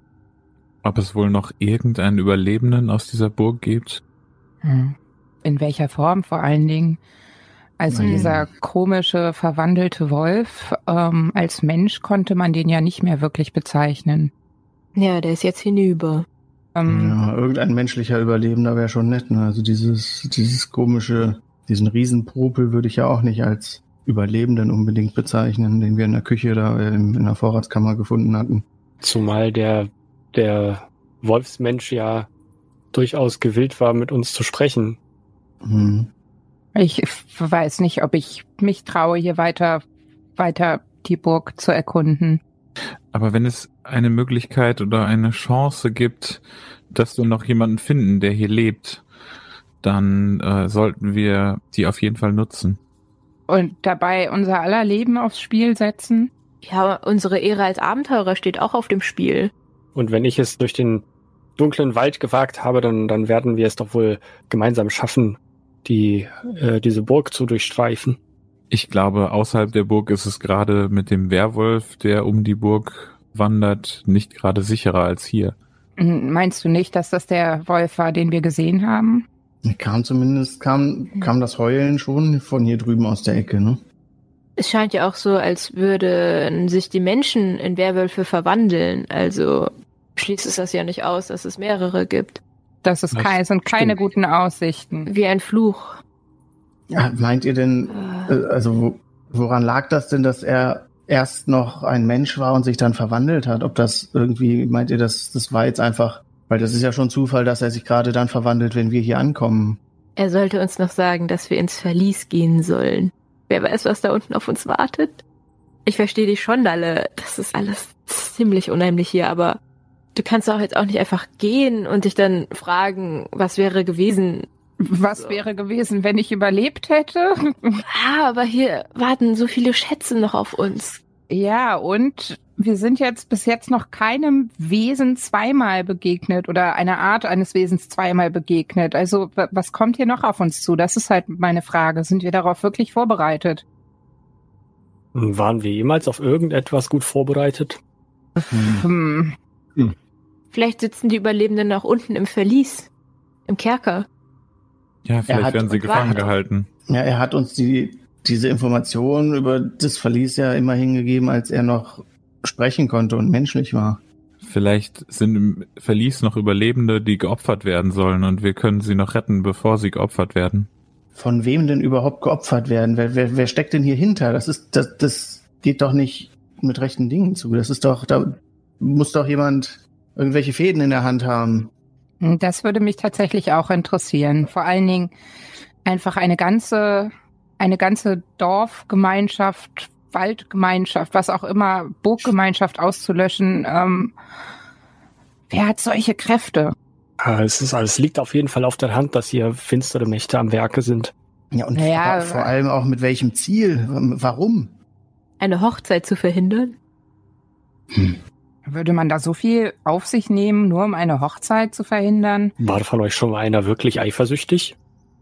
Ob es wohl noch irgendeinen Überlebenden aus dieser Burg gibt? Hm. In welcher Form vor allen Dingen? Also Hm. dieser komische, verwandelte Wolf, ähm, als Mensch konnte man den ja nicht mehr wirklich bezeichnen. Ja, der ist jetzt hinüber. Ähm, Ja, irgendein menschlicher Überlebender wäre schon nett. Ne? Also dieses, dieses komische, diesen Riesenpopel würde ich ja auch nicht als Überlebenden unbedingt bezeichnen, den wir in der Küche da in, in der Vorratskammer gefunden hatten. Zumal der, der Wolfsmensch ja durchaus gewillt war, mit uns zu sprechen. Hm. Ich weiß nicht, ob ich mich traue, hier weiter, weiter die Burg zu erkunden. Aber wenn es eine Möglichkeit oder eine Chance gibt, dass wir noch jemanden finden, der hier lebt, dann äh, sollten wir die auf jeden Fall nutzen. Und dabei unser aller Leben aufs Spiel setzen. Ja, unsere Ehre als Abenteurer steht auch auf dem Spiel. Und wenn ich es durch den dunklen Wald gewagt habe, dann, dann werden wir es doch wohl gemeinsam schaffen, die äh, diese Burg zu durchstreifen. Ich glaube, außerhalb der Burg ist es gerade mit dem Werwolf, der um die Burg wandert, nicht gerade sicherer als hier. Meinst du nicht, dass das der Wolf war, den wir gesehen haben? Kam zumindest, kam, kam das Heulen schon von hier drüben aus der Ecke, ne? Es scheint ja auch so, als würden sich die Menschen in Werwölfe verwandeln. Also schließt es das ja nicht aus, dass es mehrere gibt. Das ist Das kein, sind keine stimmt. guten Aussichten. Wie ein Fluch. Ja, meint ihr denn, äh, also wo- woran lag das denn, dass er erst noch ein Mensch war und sich dann verwandelt hat? Ob das irgendwie, meint ihr, das, das war jetzt einfach, weil das ist ja schon Zufall, dass er sich gerade dann verwandelt, wenn wir hier ankommen. Er sollte uns noch sagen, dass wir ins Verlies gehen sollen. Wer weiß, was da unten auf uns wartet. Ich verstehe dich schon, Dalle. Das ist alles ziemlich unheimlich hier, aber du kannst doch jetzt auch nicht einfach gehen und dich dann fragen, was wäre gewesen. Was so. wäre gewesen, wenn ich überlebt hätte? Ah, aber hier warten so viele Schätze noch auf uns. Ja, und wir sind jetzt bis jetzt noch keinem Wesen zweimal begegnet oder einer Art eines Wesens zweimal begegnet. Also w- was kommt hier noch auf uns zu? Das ist halt meine Frage. Sind wir darauf wirklich vorbereitet? Waren wir jemals auf irgendetwas gut vorbereitet? Hm. Vielleicht sitzen die Überlebenden auch unten im Verlies, im Kerker. Ja, vielleicht hat- werden sie gefangen Warte. gehalten. Ja, er hat uns die, diese Informationen über das Verlies ja immerhin gegeben, als er noch sprechen konnte und menschlich war. Vielleicht sind im Verlies noch Überlebende, die geopfert werden sollen und wir können sie noch retten, bevor sie geopfert werden. Von wem denn überhaupt geopfert werden? Wer, wer, wer steckt denn hier hinter? Das ist, das, das geht doch nicht mit rechten Dingen zu. Das ist doch, da muss doch jemand irgendwelche Fäden in der Hand haben. Das würde mich tatsächlich auch interessieren. Vor allen Dingen einfach eine ganze, eine ganze Dorfgemeinschaft, Waldgemeinschaft, was auch immer, Burggemeinschaft auszulöschen. Ähm, wer hat solche Kräfte? Ah, es ist alles liegt auf jeden Fall auf der Hand, dass hier finstere Mächte am Werke sind. Ja, und Naja, vor, vor allem auch mit welchem Ziel? Warum? Eine Hochzeit zu verhindern? Würde man da so viel auf sich nehmen, nur um eine Hochzeit zu verhindern? War von euch schon mal einer wirklich eifersüchtig?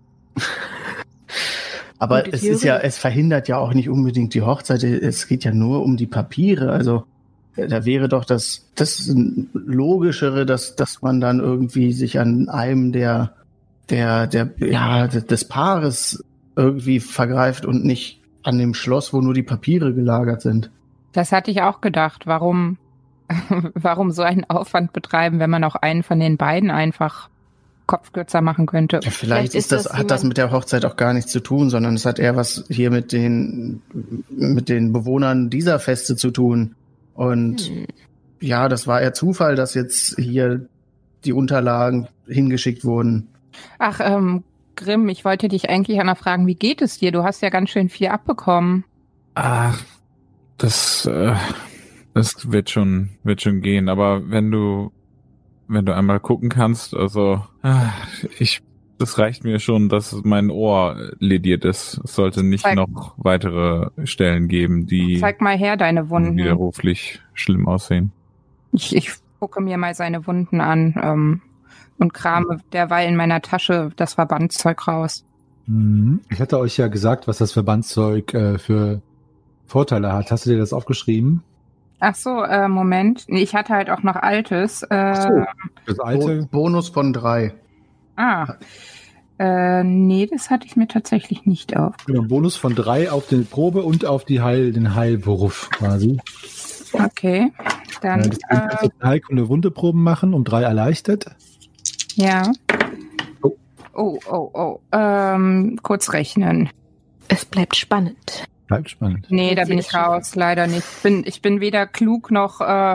Aber Gute es ist ja, Theorie. es verhindert ja auch nicht unbedingt die Hochzeit. Es geht ja nur um die Papiere. Also da wäre doch das, das Logischere, dass, dass man dann irgendwie sich an einem der, der, der, ja, des Paares irgendwie vergreift und nicht an dem Schloss, wo nur die Papiere gelagert sind. Das hatte ich auch gedacht. Warum, warum so einen Aufwand betreiben, wenn man auch einen von den beiden einfach kopfkürzer machen könnte? Vielleicht, Vielleicht ist ist das, das hat das jemand- mit der Hochzeit auch gar nichts zu tun, sondern es hat eher was hier mit den, mit den Bewohnern dieser Feste zu tun. Und Hm. ja, das war eher Zufall, dass jetzt hier die Unterlagen hingeschickt wurden. Ach, ähm, Grimm, ich wollte dich eigentlich einmal fragen, wie geht es dir? Du hast ja ganz schön viel abbekommen. Ah, das, äh, das wird schon, wird schon gehen. Aber wenn du, wenn du einmal gucken kannst, also, ah, ich, das reicht mir schon, dass mein Ohr lediert ist. Es sollte nicht Zeig- noch weitere Stellen geben, die Zeig mal her deine Wunden. widerruflich schlimm aussehen. Ich, ich gucke mir mal seine Wunden an ähm, und krame derweil in meiner Tasche das Verbandszeug raus. Mhm. Ich hatte euch ja gesagt, was das Verbandszeug äh, für Vorteile hat. Hast du dir das aufgeschrieben? Ach so, äh, Moment. Nee, ich hatte halt auch noch Altes. Äh, Ach so. Das Bo alte. Bonus von drei. Ah. Äh, nee, das hatte ich mir tatsächlich nicht auf. Genau, Bonus von drei auf die Probe und auf die Heil, den Heilwurf quasi. Okay. Dann, Ja, deswegen kannst äh, du Heilkunde Wundeproben machen, um drei erleichtert. ja. Oh. Oh, oh, oh. Ähm, kurz rechnen. Es bleibt spannend. Bleibt spannend. Nee, da Sie bin ist ich raus, leider nicht. Ich bin, ich bin weder klug noch äh,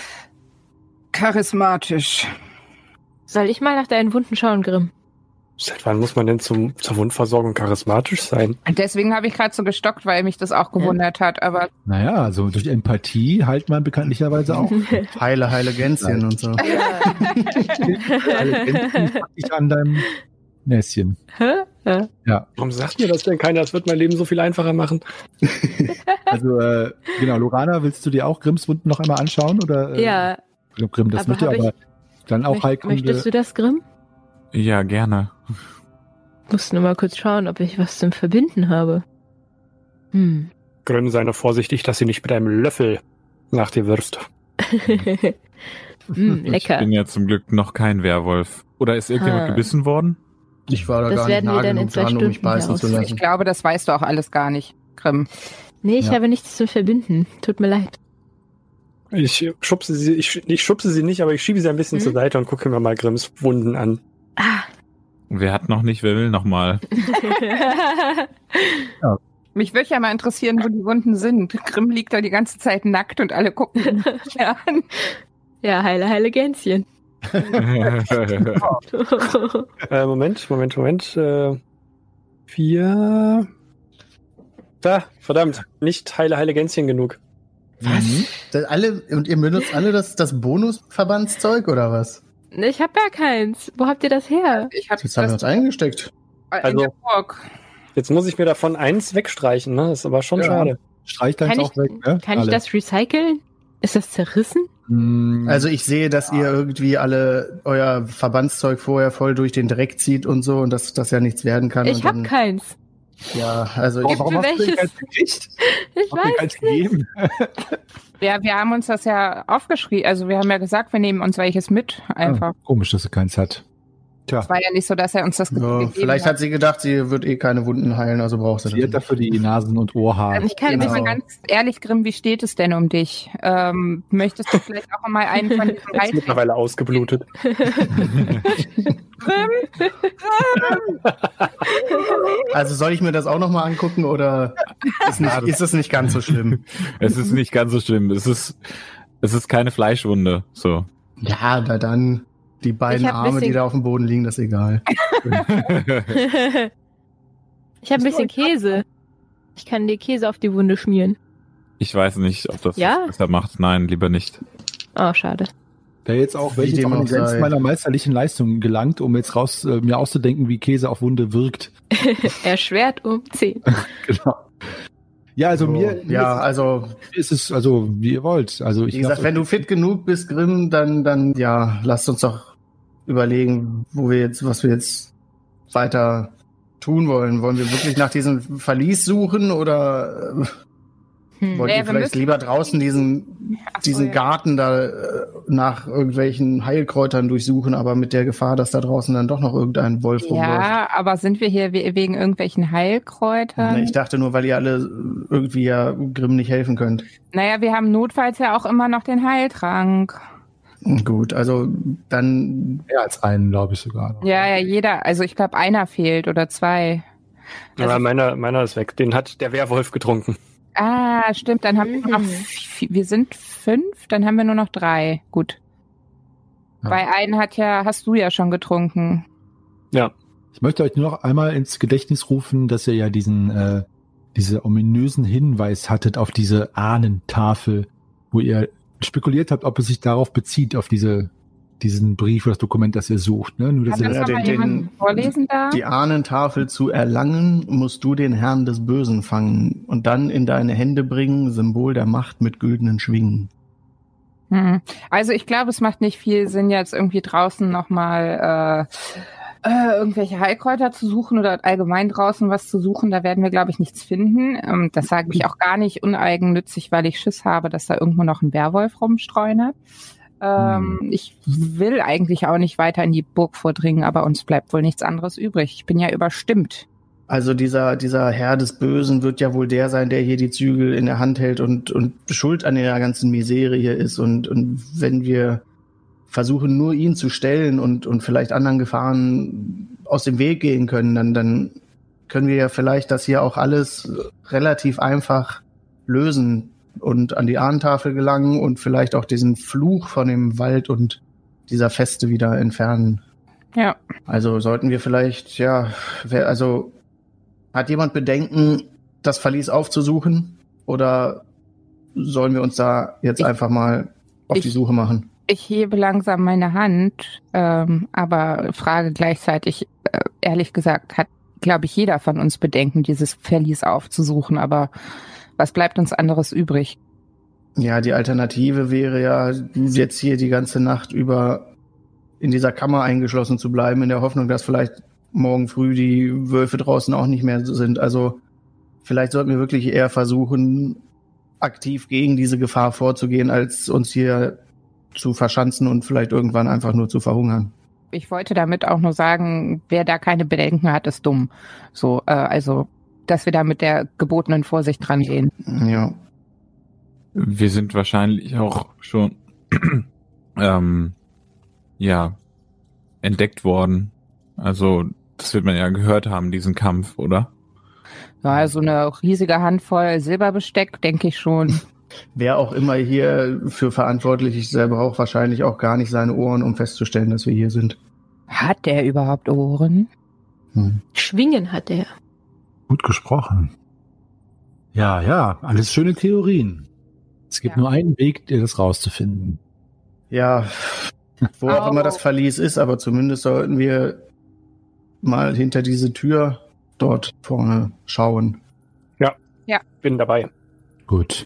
charismatisch. Soll ich mal nach deinen Wunden schauen, Grimm? Seit wann muss man denn zum, zur Wundversorgung charismatisch sein? Und deswegen habe ich gerade so gestockt, weil mich das auch gewundert hat. Aber Naja, also durch Empathie heilt man bekanntlicherweise auch. Heile, heile Gänschen und so. Alle Grenzen praktisch an deinem Näschen. Hä? Ja. Warum sagt mir das denn keiner? Das wird mein Leben so viel einfacher machen. Also, äh, genau, Lorana, willst du dir auch Grimms Wunden noch einmal anschauen? Oder, äh, Ja. Ich glaube, Grimm das Aber möchte, hab ich- aber dann auch Möcht- Heilkunde. Möchtest du das, Grimm? Ja, gerne. Musst nur mal kurz schauen, ob ich was zum Verbinden habe. Hm. Grimm, sei nur vorsichtig, dass sie nicht mit einem Löffel nach dir wirfst. hm, Ich lecker. bin ja zum Glück noch kein Werwolf. Oder ist irgendjemand Ah. gebissen worden? Ich war da Das gar nicht werden wir nah dann in genug zwei dran, um mich Stunden beißen zu herausfinden. ich lassen. glaube, das weißt du auch alles gar nicht, Grimm. Nee, ich Ja. habe nichts zum Verbinden. Tut mir leid. Ich schubse sie, ich, ich schubse sie nicht, aber ich schiebe sie ein bisschen Hm? zur Seite und gucke mir mal Grimms Wunden an. Ah. Wer hat noch nicht, wer will noch mal? Mich würde ja mal interessieren, wo die Wunden sind. Grimm liegt da die ganze Zeit nackt und alle gucken ihn ja an. Ja, heile, heile Gänschen. Äh, Moment, Moment, Moment. Äh, vier. Da, verdammt, nicht heile, heile Gänschen genug. Was? Das alle, und ihr benutzt alle das, das Bonusverbandszeug oder was? Ich hab ja keins. Wo habt ihr das her? Ich hab Jetzt haben wir uns eingesteckt. in Also- der Burg. Jetzt muss ich mir davon eins wegstreichen, ne? Das ist aber schon Ja. schade. Streich deins Kann auch ich, weg, ne? kann ich Alle. das recyceln? Ist das zerrissen? Mm, Also ich sehe, dass ihr irgendwie alle euer Verbandszeug vorher voll durch den Dreck zieht und so und dass das ja nichts werden kann. Ich und hab dann, keins. Ja, also warum ich, warum hast du denn welches? keins gekriegt? Ich Hab dir weiß. keins gegeben? Ja, wir haben uns das ja aufgeschrieben. Also wir haben ja gesagt, wir nehmen uns welches mit. Einfach. Ah, komisch, dass er keins hat. Tja, Es war ja nicht so, dass er uns das ge- ja, gegeben vielleicht hat. hat sie gedacht, sie wird eh keine Wunden heilen, also braucht sie sie hat das nicht. dafür die Nasen- und Ohrhaare. Also ich kann Genau. dich mal ganz ehrlich, Grimm, wie steht es denn um dich? Ähm, möchtest du vielleicht auch mal einen von diesen Ist Heiltränken? mittlerweile ausgeblutet. Also soll ich mir das auch nochmal angucken oder ist, nicht, ist es nicht ganz so schlimm? Es ist nicht ganz so schlimm. Es ist, es ist keine Fleischwunde. So. Ja, na dann, die beiden Ich hab ein Arme, die bisschen- da auf dem Boden liegen, das ist egal. Ich habe ein bisschen Käse. Ich kann dir Käse auf die Wunde schmieren. Ich weiß nicht, ob das Ja? besser macht. Nein, lieber nicht. Oh, schade. Der jetzt auch, Wie welches dem auch an auch die Grenzen sei. meiner meisterlichen Leistung gelangt, um jetzt raus äh, mir auszudenken, wie Käse auf Wunde wirkt. Erschwert um zehn. Genau. Ja, also So, mir, mir ja, also ist es also wie ihr wollt. Also ich wie gesagt, lasse- wenn du fit genug bist, Grimm, dann, dann ja, lasst uns doch überlegen, wo wir jetzt, was wir jetzt weiter tun wollen. Wollen wir wirklich nach diesem Verlies suchen oder äh, Hm. wollt Ja, ihr wir vielleicht müssen- lieber draußen diesen, Ach so, diesen ja. Garten da äh, nach irgendwelchen Heilkräutern durchsuchen, aber mit der Gefahr, dass da draußen dann doch noch irgendein Wolf rumläuft? Ja, aber sind wir hier we- wegen irgendwelchen Heilkräutern? Ne, ich dachte nur, weil ihr alle irgendwie ja Grimm nicht helfen könnt. Naja, wir haben notfalls ja auch immer noch den Heiltrank. Gut, also dann mehr als einen, glaube ich sogar. Ja, ja, jeder. Also ich glaube, einer fehlt oder zwei. Also- Ja, meiner, meiner ist weg. Den hat der Werwolf getrunken. Ah, stimmt. Dann haben wir nur noch. Mhm. f- Wir sind fünf, dann haben wir nur noch drei. Gut. Ja. Bei einen hat ja, hast du ja schon getrunken. Ja. Ich möchte euch nur noch einmal ins Gedächtnis rufen, dass ihr ja diesen, äh, diese ominösen Hinweis hattet auf diese Ahnentafel, wo ihr spekuliert habt, ob es sich darauf bezieht, auf diese, diesen Brief oder das Dokument, das ihr sucht. Ne? Nur, dass Kann ihr das Ja, noch mal den- jemand den- vorlesen da? die Ahnentafel zu erlangen, musst du den Herrn des Bösen fangen und dann in deine Hände bringen, Symbol der Macht mit güldenen Schwingen. Hm. Also ich glaube, es macht nicht viel Sinn, jetzt irgendwie draußen nochmal äh, äh, irgendwelche Heilkräuter zu suchen oder allgemein draußen was zu suchen. Da werden wir, glaube ich, nichts finden. Ähm, das sage ich auch gar nicht uneigennützig, weil ich Schiss habe, dass da irgendwo noch ein Werwolf rumstreunert. Ähm, Ich will eigentlich auch nicht weiter in die Burg vordringen, aber uns bleibt wohl nichts anderes übrig. Ich bin ja überstimmt. Also dieser, dieser Herr des Bösen wird ja wohl der sein, der hier die Zügel in der Hand hält und, und schuld an der ganzen Misere hier ist. Und, und wenn wir versuchen, nur ihn zu stellen und, und vielleicht anderen Gefahren aus dem Weg gehen können, dann, dann können wir ja vielleicht das hier auch alles relativ einfach lösen und an die Ahnentafel gelangen und vielleicht auch diesen Fluch von dem Wald und dieser Feste wieder entfernen. Ja. Also sollten wir vielleicht, ja, wer, also hat jemand Bedenken, das Verlies aufzusuchen? Oder sollen wir uns da jetzt Ich- einfach mal auf die ich- Suche machen? Ich hebe langsam meine Hand, ähm, aber frage gleichzeitig, äh, ehrlich gesagt, hat, glaube ich, jeder von uns Bedenken, dieses Verlies aufzusuchen. Aber was bleibt uns anderes übrig? Ja, die Alternative wäre ja, jetzt hier die ganze Nacht über in dieser Kammer eingeschlossen zu bleiben, in der Hoffnung, dass vielleicht morgen früh die Wölfe draußen auch nicht mehr sind. Also vielleicht sollten wir wirklich eher versuchen, aktiv gegen diese Gefahr vorzugehen, als uns hier zu verschanzen und vielleicht irgendwann einfach nur zu verhungern. Ich wollte damit auch nur sagen, wer da keine Bedenken hat, ist dumm. So, äh, also, dass wir da mit der gebotenen Vorsicht dran gehen. Ja. Wir sind wahrscheinlich auch schon ähm, ja entdeckt worden. Also das wird man ja gehört haben, diesen Kampf, oder? Ja, so eine riesige Handvoll Silberbesteck, denke ich schon. Wer auch immer hier für verantwortlich ist, der braucht wahrscheinlich auch gar nicht seine Ohren, um festzustellen, dass wir hier sind. Hat der überhaupt Ohren? Hm. Schwingen hat er. Gut gesprochen. Ja, ja, alles schöne Theorien. Es gibt Ja. nur einen Weg, dir das rauszufinden. Ja, wo auch Au. immer das Verlies ist, aber zumindest sollten wir mal hinter diese Tür dort vorne schauen. Bin dabei. Gut.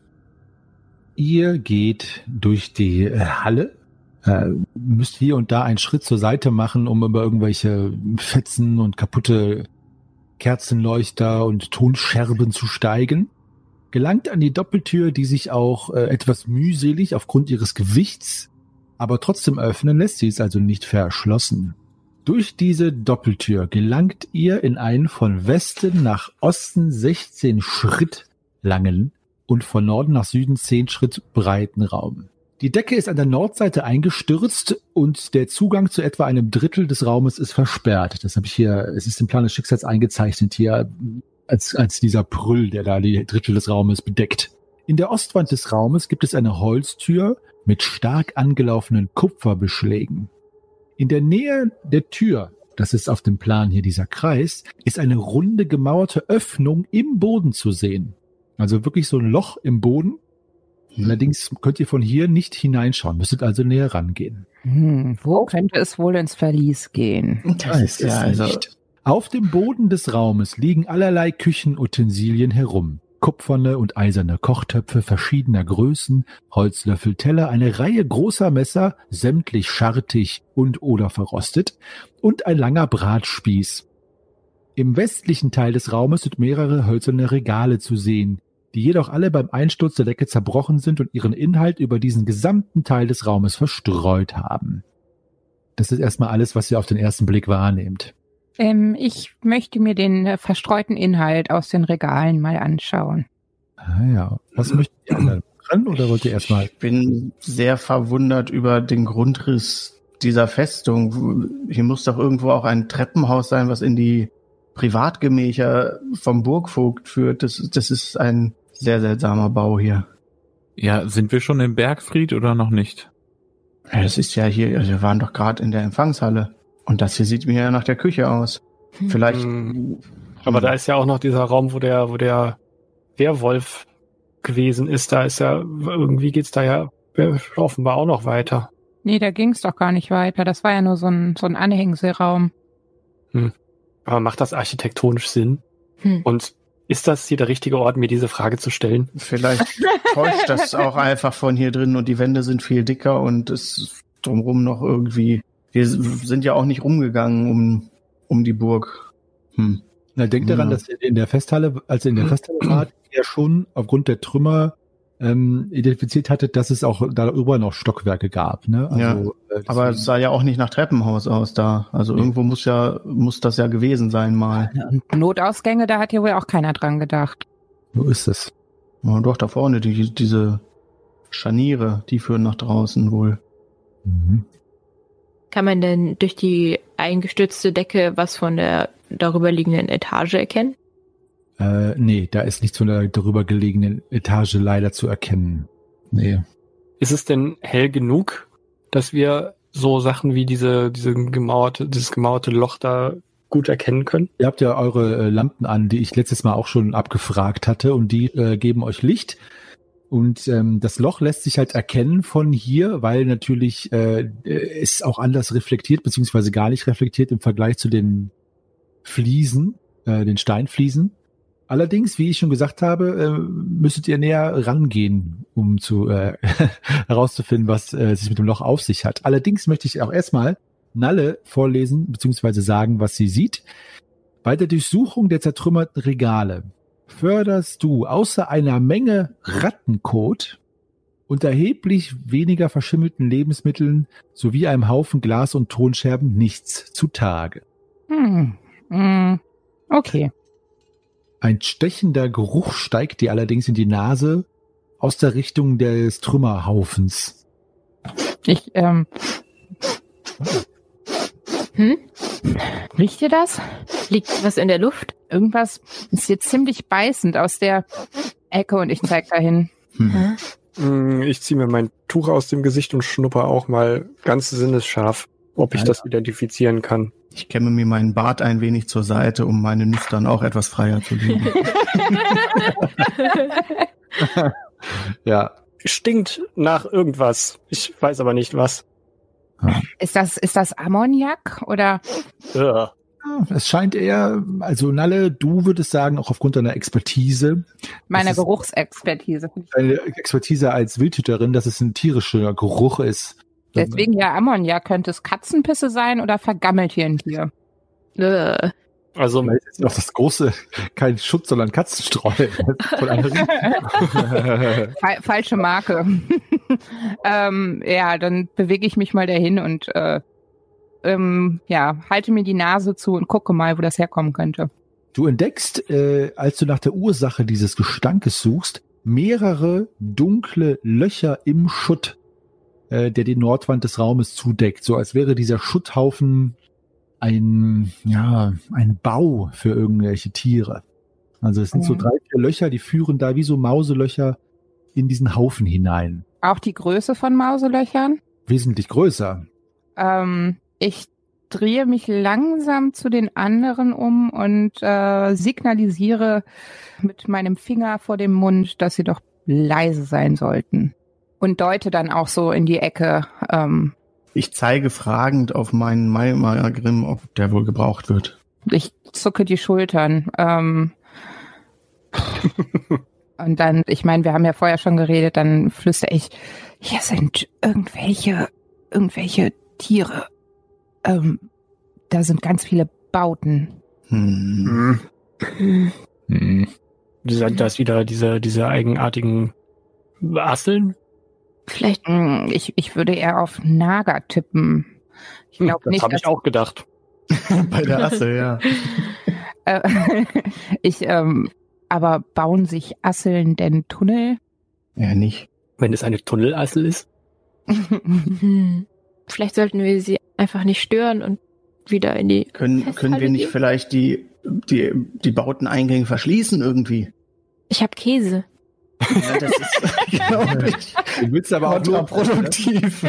Ihr geht durch die äh, Halle, äh, müsst hier und da einen Schritt zur Seite machen, um über irgendwelche Fetzen und kaputte Kerzenleuchter und Tonscherben zu steigen. Gelangt an die Doppeltür, die sich auch äh, etwas mühselig aufgrund ihres Gewichts, aber trotzdem öffnen lässt. Sie ist also nicht verschlossen. Durch diese Doppeltür gelangt ihr in einen von Westen nach Osten sechzehn Schritt langen und von Norden nach Süden zehn Schritt breiten Raum. Die Decke ist an der Nordseite eingestürzt und der Zugang zu etwa einem Drittel des Raumes ist versperrt. Das habe ich hier, es ist im Plan des Schicksals eingezeichnet hier als, als dieser Prüll, der da die Drittel des Raumes bedeckt. In der Ostwand des Raumes gibt es eine Holztür mit stark angelaufenen Kupferbeschlägen. In der Nähe der Tür, das ist auf dem Plan hier dieser Kreis, ist eine runde gemauerte Öffnung im Boden zu sehen. Also wirklich so ein Loch im Boden. Allerdings könnt ihr von hier nicht hineinschauen, müsstet also näher rangehen. Hm, wo könnte es wohl ins Verlies gehen? Das ist ja also Auf dem Boden des Raumes liegen allerlei Küchenutensilien herum. Kupferne und eiserne Kochtöpfe verschiedener Größen, Holzlöffel, Teller, eine Reihe großer Messer, sämtlich schartig und oder verrostet, und ein langer Bratspieß. Im westlichen Teil des Raumes sind mehrere hölzerne Regale zu sehen, die jedoch alle beim Einsturz der Decke zerbrochen sind und ihren Inhalt über diesen gesamten Teil des Raumes verstreut haben. Das ist erstmal alles, was ihr auf den ersten Blick wahrnehmt. Ähm, ich möchte mir den äh, verstreuten Inhalt aus den Regalen mal anschauen. Ah ja, was möchtet ihr anderen dran oder wollt ihr erstmal? Ich bin sehr verwundert über den Grundriss dieser Festung. Hier muss doch irgendwo auch ein Treppenhaus sein, was in die Privatgemächer vom Burgvogt führt. Das, das ist ein sehr seltsamer Bau hier. Ja, sind wir schon im Bergfried oder noch nicht? Ja, das ist ja hier, also wir waren doch gerade in der Empfangshalle. Und das hier sieht mir ja nach der Küche aus. Vielleicht. Hm. Aber da ist ja auch noch dieser Raum, wo der, wo der Werwolf gewesen ist. Da ist ja, irgendwie geht's da ja offenbar auch noch weiter. Nee, da ging's doch gar nicht weiter. Das war ja nur so ein, so ein Anhängselraum. Hm. Aber macht das architektonisch Sinn? Hm. Und ist das hier der richtige Ort, mir diese Frage zu stellen? Vielleicht täuscht das auch einfach von hier drin und die Wände sind viel dicker und es drumherum noch irgendwie. Wir sind ja auch nicht rumgegangen um, um die Burg. Hm. Na, denkt daran, Ja. dass ihr in der Festhalle, als ihr in der Festhalle wart, ja schon aufgrund der Trümmer ähm, identifiziert hattet, dass es auch darüber noch Stockwerke gab. Ne? Also, äh, Aber es deswegen- sah ja auch nicht nach Treppenhaus aus da. Also Nee. irgendwo muss ja, muss das ja gewesen sein mal. Und Notausgänge, da hat ja wohl auch keiner dran gedacht. so ist es. Oh, doch, da vorne, die, diese Scharniere, die führen nach draußen wohl. Mhm. Kann man denn durch die eingestürzte Decke was von der darüber liegenden Etage erkennen? Äh, nee, da ist nichts von der darüber gelegenen Etage leider zu erkennen. Nee. Ist es denn hell genug, dass wir so Sachen wie diese, diese gemauerte, dieses gemauerte Loch da gut erkennen können? Ihr habt ja eure äh, Lampen an, die ich letztes Mal auch schon abgefragt hatte, und die äh, geben euch Licht. Und ähm, das Loch lässt sich halt erkennen von hier, weil natürlich äh, es auch anders reflektiert, beziehungsweise gar nicht reflektiert im Vergleich zu den Fliesen, äh, den Steinfliesen. Allerdings, wie ich schon gesagt habe, äh, müsstet ihr näher rangehen, um zu äh, herauszufinden, was äh, es sich mit dem Loch auf sich hat. Allerdings möchte ich auch erstmal Nalle vorlesen, beziehungsweise sagen, was sie sieht. Bei der Durchsuchung der zertrümmerten Regale förderst du außer einer Menge Rattenkot und erheblich weniger verschimmelten Lebensmitteln sowie einem Haufen Glas- und Tonscherben nichts zutage. Hm. Hm. Okay. Ein stechender Geruch steigt dir allerdings in die Nase aus der Richtung des Trümmerhaufens. Ich, ähm, Hm? riecht ihr das? Liegt was in der Luft? Irgendwas ist hier ziemlich beißend aus der Ecke und ich zeig dahin. Hm. Hm? Mm, Ich ziehe mir mein Tuch aus dem Gesicht und schnupper auch mal ganz sinnesscharf, ob ich Ja, das identifizieren kann. Ich kämme mir meinen Bart ein wenig zur Seite, um meine Nüstern auch etwas freier zu legen. Ja. stinkt nach irgendwas. Ich weiß aber nicht was. Ist das, ist das Ammoniak oder? Ja. Es scheint eher, also Nalle, du würdest sagen, auch aufgrund deiner Expertise. Meine das ist Geruchsexpertise. Deine Expertise als Wildhüterin, dass es ein tierischer Geruch ist. Deswegen ja Ammoniak. Könnte es Katzenpisse sein oder vergammelt hier ein Tier? Äh. Also Vielleicht ist noch das große, kein Schutz, sondern Katzenstreu. Von anderen. Fa- falsche Marke. ähm, ja, dann bewege ich mich mal dahin und äh, ähm, ja, halte mir die Nase zu und gucke mal, wo das herkommen könnte. Du entdeckst, äh, als du nach der Ursache dieses Gestankes suchst, mehrere dunkle Löcher im Schutt, äh, der die Nordwand des Raumes zudeckt, so als wäre dieser Schutthaufen ein, ja, ein Bau für irgendwelche Tiere. Also es sind Mhm. so drei, vier Löcher, die führen da wie so Mauselöcher in diesen Haufen hinein. Auch die Größe von Mauselöchern? Wesentlich größer. Ähm, ich drehe mich langsam zu den anderen um und äh, signalisiere mit meinem Finger vor dem Mund, dass sie doch leise sein sollten. Und deute dann auch so in die Ecke. Ähm, Ich zeige fragend auf meinen Maimagrim, ob der wohl gebraucht wird. ich zucke die Schultern. Ähm, und dann, ich meine, wir haben ja vorher schon geredet, dann flüstere ich, hier sind irgendwelche, irgendwelche Tiere. Ähm, da sind ganz viele Bauten. Hm. Hm. Hm. Sind das wieder diese, diese eigenartigen Asseln? Vielleicht. Hm, Ich, ich würde eher auf Naga tippen. Ich glaube Das nicht, habe ich dass, auch gedacht. Bei der Asse, ja. äh, ich, ähm, aber bauen sich Asseln denn Tunnel? Ja, nicht. Wenn es eine Tunnelassel ist? Hm. Vielleicht sollten wir sie einfach nicht stören und wieder in die. Können, Festhalte können wir nicht gehen? vielleicht die, die, die Bauteneingänge verschließen irgendwie? Ich habe Käse. Ja, das ist, glaube ich, Du willst aber auch nur kontraproduktiv.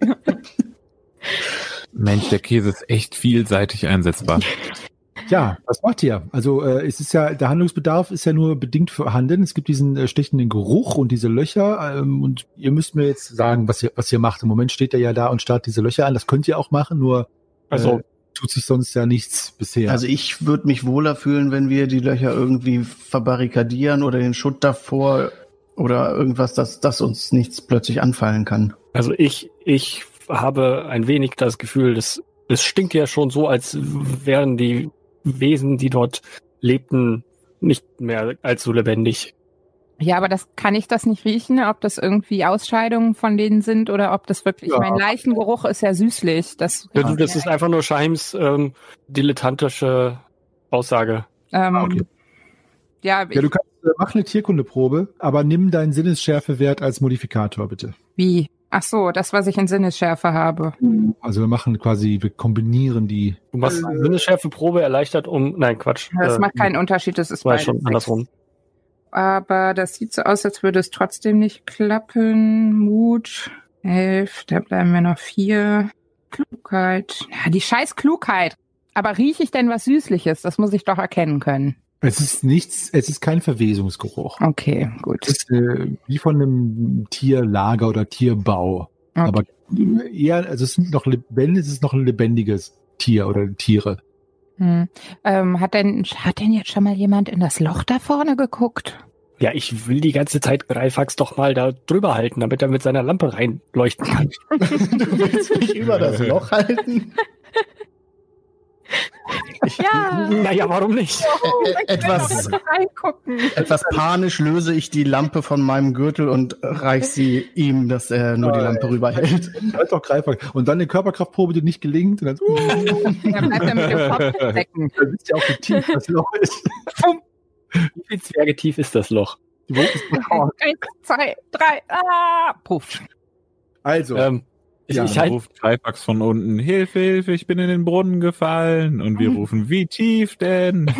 Mensch, der Käse ist echt vielseitig einsetzbar. Ja, was macht ihr? Also äh, es ist ja, der Handlungsbedarf ist ja nur bedingt vorhanden. Es gibt diesen äh, stechenden Geruch und diese Löcher ähm, und ihr müsst mir jetzt sagen, was ihr, was ihr macht. Im Moment steht er ja da und starrt diese Löcher an. Das könnt ihr auch machen, nur Also, äh, tut sich sonst ja nichts bisher. Also ich würde mich wohler fühlen, wenn wir die Löcher irgendwie verbarrikadieren oder den Schutt davor oder irgendwas, dass, dass uns nichts plötzlich anfallen kann. also ich, ich habe ein wenig das Gefühl, dass es stinkt ja schon so, als wären die Wesen, die dort lebten, nicht mehr allzu lebendig. Ja, aber das kann ich das nicht riechen, ob das irgendwie Ausscheidungen von denen sind oder ob das wirklich, Ja. mein Leichengeruch ist ja süßlich. Das, Ja, du, das ist einfach nur Scheims ähm, dilettantische Aussage. ähm, Ah, okay. ja, Ja, du kannst äh, mach eine Tierkundeprobe, aber nimm deinen Sinnesschärfewert als Modifikator bitte. wie? Ach so, das, was ich in Sinnesschärfe habe. Also wir machen quasi, wir kombinieren die. Du machst eine Sinnesschärfe-Probe erleichtert um... Nein, Quatsch. Das Äh, macht keinen Unterschied, das ist war beides schon sechs. andersrum. Aber das sieht so aus, als würde es trotzdem nicht klappen. Mut, elf, da bleiben wir noch vier. Klugheit. Ja, die scheiß Klugheit. Aber rieche ich denn was Süßliches? Das muss ich doch erkennen können. Es ist nichts, es ist kein Verwesungsgeruch. Okay, gut. Es ist äh, wie von einem Tierlager oder Tierbau. Okay. Aber eher, also es sind noch lebendig, es ist noch ein lebendiges Tier oder Tiere. Hm. Ähm, hat denn, hat denn jetzt schon mal jemand in das Loch da vorne geguckt? Ja, ich will die ganze Zeit Greifax doch mal da drüber halten, damit er mit seiner Lampe reinleuchten kann. Du willst mich über das Loch halten? Ja. Naja, warum nicht? Ä- ä- etwas, Reingucken. etwas panisch löse ich die Lampe von meinem Gürtel und reich sie ihm, dass er nur die Lampe rüberhält. Halt doch Greifhack. Und dann eine Körperkraftprobe, die nicht gelingt. Und dann, Dann bleibt er mit dem Kopf stecken. dann wisst ihr auch, wie tief das Loch ist. Wie viel Zwerge tief ist das Loch? Die Wurf ist verhauen. Eins, zwei, drei, ah, puff. Also, Ähm, ich, Ja, ich Dann halt, ruft Greifax von unten, Hilfe, Hilfe, ich bin in den Brunnen gefallen. Und wir rufen, wie tief denn?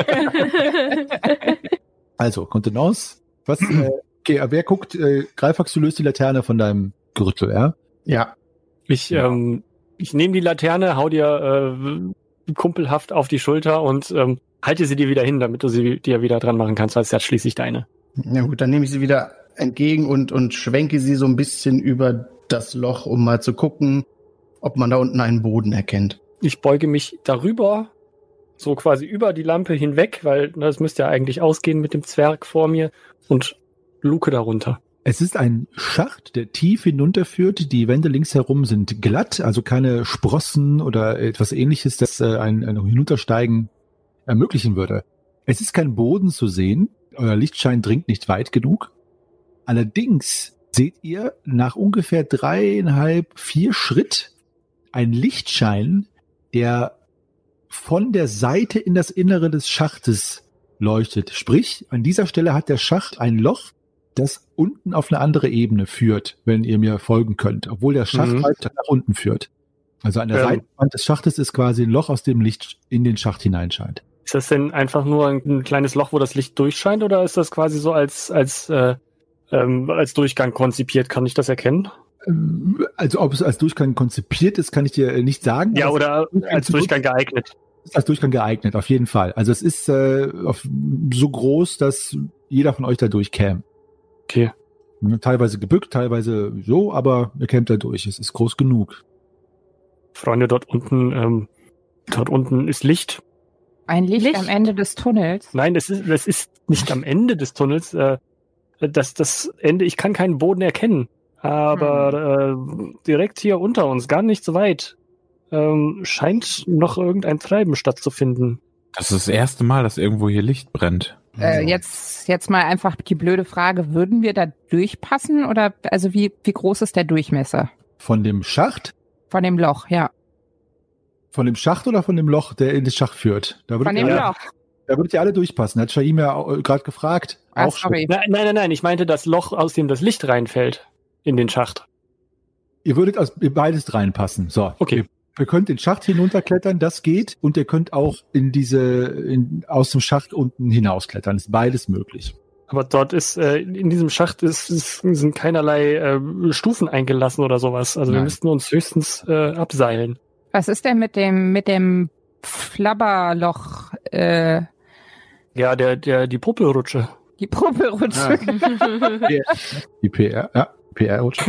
also, Kontenance. Was, äh, okay, wer guckt, äh, Greifax, du löst die Laterne von deinem Gürtel, ja? Ja, ich, ähm, ich nehme die Laterne, hau dir äh, kumpelhaft auf die Schulter und ähm, halte sie dir wieder hin, damit du sie dir wieder dran machen kannst, weil es ja schließlich deine. na gut, dann nehme ich sie wieder entgegen und, und schwenke sie so ein bisschen über das Loch, um mal zu gucken, ob man da unten einen Boden erkennt. Ich beuge mich darüber, so quasi über die Lampe hinweg, weil das müsste ja eigentlich ausgehen mit dem Zwerg vor mir und luke darunter. Es ist ein Schacht, der tief hinunterführt. Die Wände links herum sind glatt, also keine Sprossen oder etwas Ähnliches, das äh, ein, ein Hinuntersteigen ermöglichen würde. Es ist kein Boden zu sehen. Euer Lichtschein dringt nicht weit genug. Allerdings seht ihr nach ungefähr dreieinhalb, vier Schritt einen Lichtschein, der von der Seite in das Innere des Schachtes leuchtet. Sprich, an dieser Stelle hat der Schacht ein Loch, das unten auf eine andere Ebene führt, wenn ihr mir folgen könnt, obwohl der Schacht mhm. weiter nach unten führt. Also an der ähm. Seitenwand des Schachtes ist quasi ein Loch, aus dem Licht in den Schacht hineinscheint. Ist das denn einfach nur ein, ein kleines Loch, wo das Licht durchscheint, oder ist das quasi so als als äh, ähm, als Durchgang konzipiert? Kann ich das erkennen? Also ob es als Durchgang konzipiert ist, kann ich dir nicht sagen. Ja, oder als Durchgang geeignet. Ist als Durchgang geeignet, auf jeden Fall. Also es ist äh, auf, so groß, dass jeder von euch da durchkäme. Okay. Teilweise gebückt, teilweise so, aber ihr kämt da durch. Es ist groß genug. Freunde, dort unten, ähm, dort unten ist Licht. Ein Licht, Licht am Ende des Tunnels. Nein, das ist, das ist nicht am Ende des Tunnels. Äh, das, das Ende, ich kann keinen Boden erkennen. Aber hm. äh, direkt hier unter uns, gar nicht so weit, ähm, scheint noch irgendein Treiben stattzufinden. Das ist das erste Mal, dass irgendwo hier Licht brennt. Äh, jetzt, jetzt mal einfach die blöde Frage, würden wir da durchpassen oder, also wie, wie groß ist der Durchmesser? Von dem Schacht? Von dem Loch, ja. Von dem Schacht oder von dem Loch, der in den Schacht führt? Da von dem ihr, Loch. Da würdet ihr alle durchpassen. Hat Shaim ja gerade gefragt. Ah, auch sorry. Nein, nein, nein, ich meinte das Loch, aus dem das Licht reinfällt in den Schacht. Ihr würdet aus beides reinpassen. So, okay. Ihr, ihr könnt den Schacht hinunterklettern, das geht. Und ihr könnt auch in diese, in, aus dem Schacht unten hinausklettern. Ist beides möglich. Aber dort ist, äh, in diesem Schacht ist, ist, sind keinerlei äh, Stufen eingelassen oder sowas. Also Nein. wir müssten uns höchstens äh, abseilen. Was ist denn mit dem, mit dem Flabberloch, äh, Ja, der, der, die Puppelrutsche. Die Puppelrutsche. Ah. Die P R, ja, P R-Rutsche.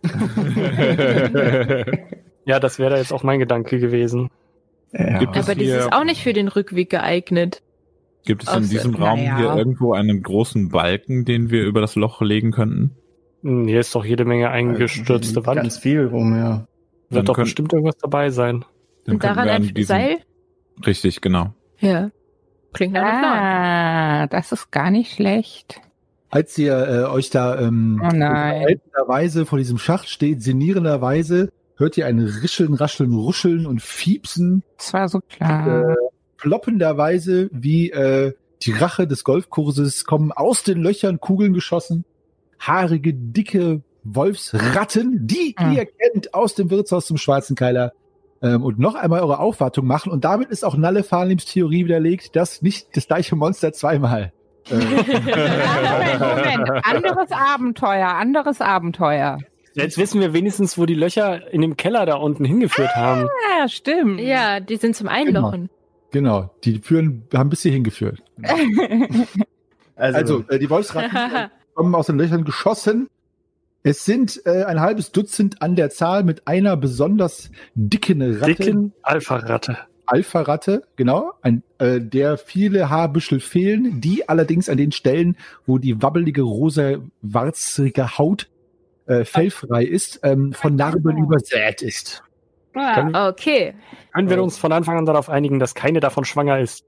Ja, das wäre da jetzt auch mein Gedanke gewesen. Ja. Aber das ist auch nicht für den Rückweg geeignet. Gibt es Aus, in diesem Raum ja. hier irgendwo einen großen Balken, den wir über das Loch legen könnten? Hier ist doch jede Menge eingestürzte also, Wand. Ganz viel rum, ja. Wird Dann doch können, bestimmt irgendwas dabei sein. dann Und daran könnten wir an ein diesem- Seil? Richtig, genau. Ja. Klingt nach einem Plan. Ah, das ist gar nicht schlecht. Als ihr äh, euch da ähm, Oh nein. unterhaltenderweise vor diesem Schacht steht, sinnierenderweise, hört ihr ein Rischeln, Rascheln, Ruscheln und Fiepsen, Das war so klar. äh, ploppenderweise wie äh, die Rache des Golfkurses, kommen aus den Löchern Kugeln geschossen, haarige, dicke Wolfsratten, die Hm. ihr kennt aus dem Wirtshaus zum Schwarzen Keiler, ähm, und noch einmal eure Aufwartung machen. Und damit ist auch Nalle Farlims Theorie widerlegt, dass nicht das gleiche Monster zweimal äh, Moment, Moment. Anderes Abenteuer, anderes Abenteuer. Jetzt wissen wir wenigstens, wo die Löcher in dem Keller da unten hingeführt haben. Ja, stimmt. Ja, die sind zum Einlochen. Genau, die führen, haben bis hier hingeführt. Also, Also, äh, die Wolfsratten kommen aus den Löchern geschossen. Es sind äh, ein halbes Dutzend an der Zahl mit einer besonders dicken Ratte. Dicken Alpha-Ratte. Alpha-Ratte, genau, ein, äh, der viele Haarbüschel fehlen, die allerdings an den Stellen, wo die wabbelige, rosa, warzige Haut äh, fellfrei ist, ähm, von Narben übersät ist. Können, Okay. können wir uns von Anfang an darauf einigen, dass keine davon schwanger ist?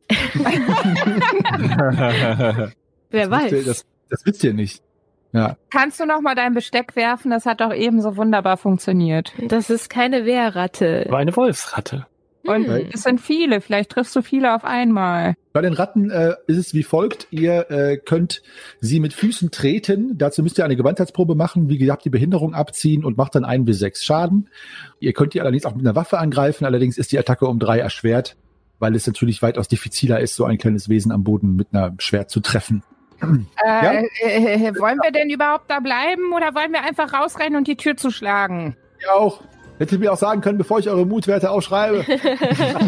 Wer Das weiß. wisst ihr, das, das wisst ihr nicht. Ja. Kannst du noch mal dein Besteck werfen? Das hat doch eben so wunderbar funktioniert. Das ist keine Wehrratte. War eine Wolfsratte. Und Hm. es sind viele. Vielleicht triffst du viele auf einmal. Bei den Ratten äh, ist es wie folgt. Ihr äh, könnt sie mit Füßen treten. Dazu müsst ihr eine Gewandheitsprobe machen. Wie gesagt, die Behinderung abziehen und macht dann ein bis sechs Schaden. Ihr könnt die allerdings auch mit einer Waffe angreifen. Allerdings ist die Attacke um drei erschwert, weil es natürlich weitaus diffiziler ist, so ein kleines Wesen am Boden mit einer Schwert zu treffen. Äh, Ja? äh, wollen wir denn überhaupt da bleiben oder wollen wir einfach rausrennen und die Tür zuschlagen? Ihr auch. Hättet ihr mir auch sagen können, bevor ich eure Mutwerte aufschreibe.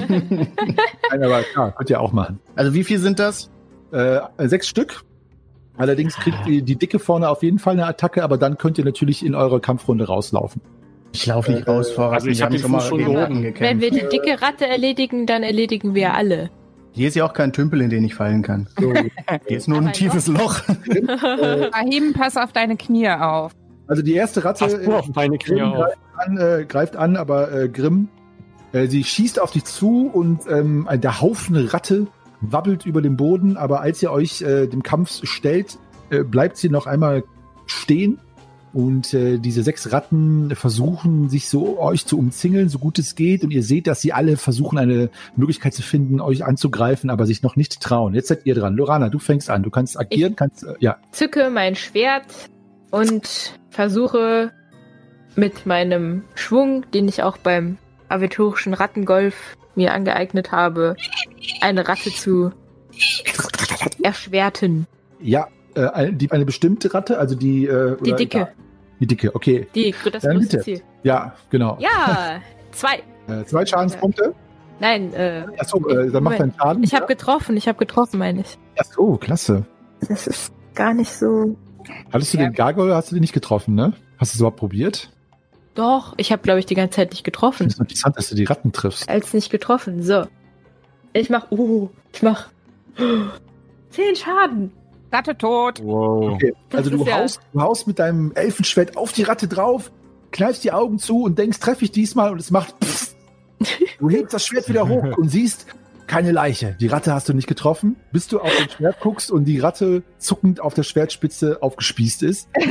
Nein, aber klar, könnt ihr auch machen. also wie viel sind das? Äh, sechs Stück. Allerdings kriegt die, die Dicke vorne auf jeden Fall eine Attacke, aber dann könnt ihr natürlich in eurer Kampfrunde rauslaufen. Ich laufe nicht raus vor also ich Wir hab haben den Fuß schon gegen gehoben. Ratten gekämpft. Wenn wir die dicke Ratte erledigen, dann erledigen wir alle. Hier ist ja auch kein Tümpel, in den ich fallen kann. So, Hier ist nur ein Aber tiefes Loch. äh, Rahim, pass auf deine Knie auf. also die erste Ratte Pass nur auf meine Knie Grimm auf. greift an, äh, greift an, aber äh, Grimm, äh, sie schießt auf dich zu und ähm, der Haufen Ratte wabbelt über den Boden, aber als ihr euch äh, dem Kampf stellt, äh, bleibt sie noch einmal stehen und äh, diese sechs Ratten versuchen, sich so euch zu umzingeln, so gut es geht, und ihr seht, dass sie alle versuchen, eine Möglichkeit zu finden, euch anzugreifen, aber sich noch nicht trauen. Jetzt seid ihr dran. Lorana, du fängst an. Du kannst agieren, Ich- kannst, äh, ja. Zücke mein Schwert und versuche mit meinem Schwung, den ich auch beim aventurischen Rattengolf mir angeeignet habe, eine Ratte zu erschwerten. Ja, äh, eine, die, eine bestimmte Ratte, also die... Äh, Die oder- dicke. Die dicke, okay. Die, das Dann größte bitte. Ziel. Ja, genau. Ja, zwei. Äh, zwei Schadenspunkte. Nein, äh, Achso, äh, dann macht Moment. deinen Schaden. ich habe getroffen, ich habe getroffen, meine ich. Achso, klasse. Das ist gar nicht so... Hattest du Ja. den Gargoyle, hast du den nicht getroffen, ne? Hast du es überhaupt probiert? Doch, ich habe, glaube ich, die ganze Zeit nicht getroffen. Das ist interessant, dass du die Ratten triffst. Als nicht getroffen. So. Ich mach, uh, ich mach zehn Schaden. Ratte tot. Wow. Okay. Das Also du ist ja- haust, du haust mit deinem Elfenschwert auf die Ratte drauf, kneifst die Augen zu und denkst, treffe ich diesmal, und es macht pff. Du hebst das Schwert wieder hoch und siehst keine Leiche. Die Ratte hast du nicht getroffen, bis du auf das Schwert guckst und die Ratte zuckend auf der Schwertspitze aufgespießt ist. Hey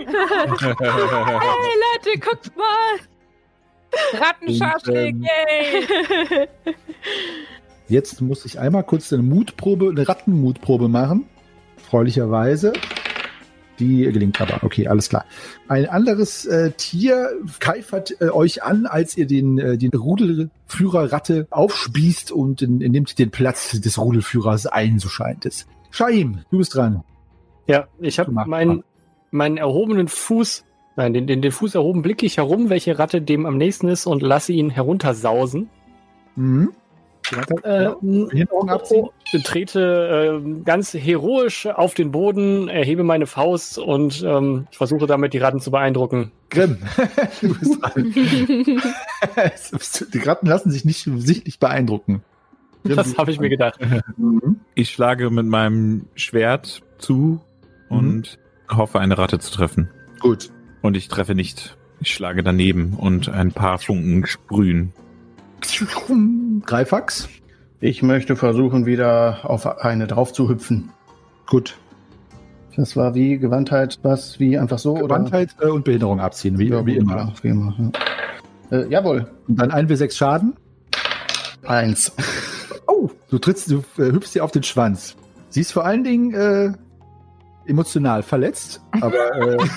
Leute, guckt mal. Rattenschaschlik, Und, ähm, yay. Jetzt muss ich einmal kurz eine Mutprobe, eine Rattenmutprobe machen. Erfreulicherweise. Die gelingt aber. Okay, alles klar. Ein anderes äh, Tier keifert äh, euch an, als ihr den, äh, den Rudelführer Ratte aufspießt und in, in nimmt den Platz des Rudelführers ein, so scheint es. Shaim, du bist dran. Ja, ich habe Mach meinen, mal. meinen erhobenen Fuß, nein, den, den, den Fuß erhoben, blicke ich herum, welche Ratte dem am nächsten ist und lasse ihn heruntersausen. Mhm. Die Ratte, Äh, ja, Behinderung abziehen. trete äh, ganz heroisch auf den Boden, erhebe meine Faust und ähm, versuche damit die Ratten zu beeindrucken. Grimm, du bist dran. Die Ratten lassen sich nicht sichtlich beeindrucken. Grimm, Das du habe bist ich mir dran. gedacht. Mhm. Ich schlage mit meinem Schwert zu und hoffe, eine Ratte zu treffen. Gut. Und ich treffe nicht. Ich schlage daneben und ein paar Funken sprühen. Greifax. Ich möchte versuchen, wieder auf eine drauf zu hüpfen. Gut. Das war wie Gewandtheit, was, wie einfach so? Gewandtheit äh, und Behinderung abziehen, wie, Oder? wie Ja, immer. Wie immer ja. Äh, jawohl. Und dann ein W sechs Schaden. Eins. Oh, du trittst, du äh, hüpfst dir auf den Schwanz. Sie ist vor allen Dingen äh, emotional verletzt, aber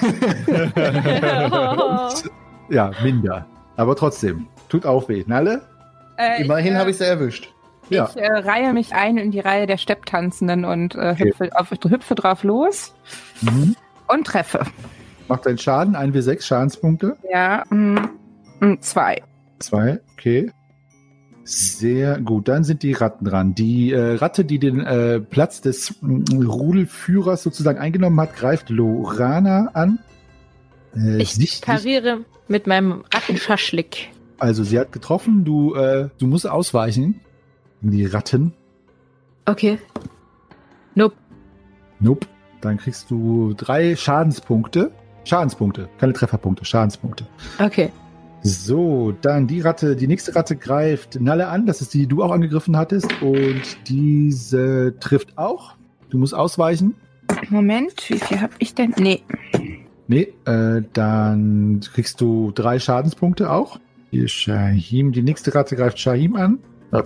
äh, ja, minder. Aber trotzdem, tut auch weh. Nalle? Äh, Immerhin ich, äh, habe ich sie erwischt. Ja. Ich äh, reihe mich ein in die Reihe der Stepptanzenden und äh, Okay. hüpfe, auf, hüpfe drauf los Mhm. und treffe. Macht deinen Schaden, ein W sechs Schadenspunkte. Ja, mh, mh, zwei. Zwei, okay. Sehr gut, dann sind die Ratten dran. Die äh, Ratte, die den äh, Platz des mh, Rudelführers sozusagen eingenommen hat, greift Lorana an. Äh, Ich sichtlich- pariere mit meinem Rattenschaschlik. Also sie hat getroffen, du, äh, du musst ausweichen. Die Ratten. Okay. Nope. Nope. Dann kriegst du drei Schadenspunkte. Schadenspunkte, keine Trefferpunkte, Schadenspunkte. Okay. So, dann die Ratte, die nächste Ratte greift Nalle an, das ist die, die du auch angegriffen hattest. Und diese trifft auch. Du musst ausweichen. Moment, wie viel habe ich denn? Nee. Nee, äh, dann kriegst du drei Schadenspunkte auch. Hier Shahim, die nächste Ratte greift Shahim an.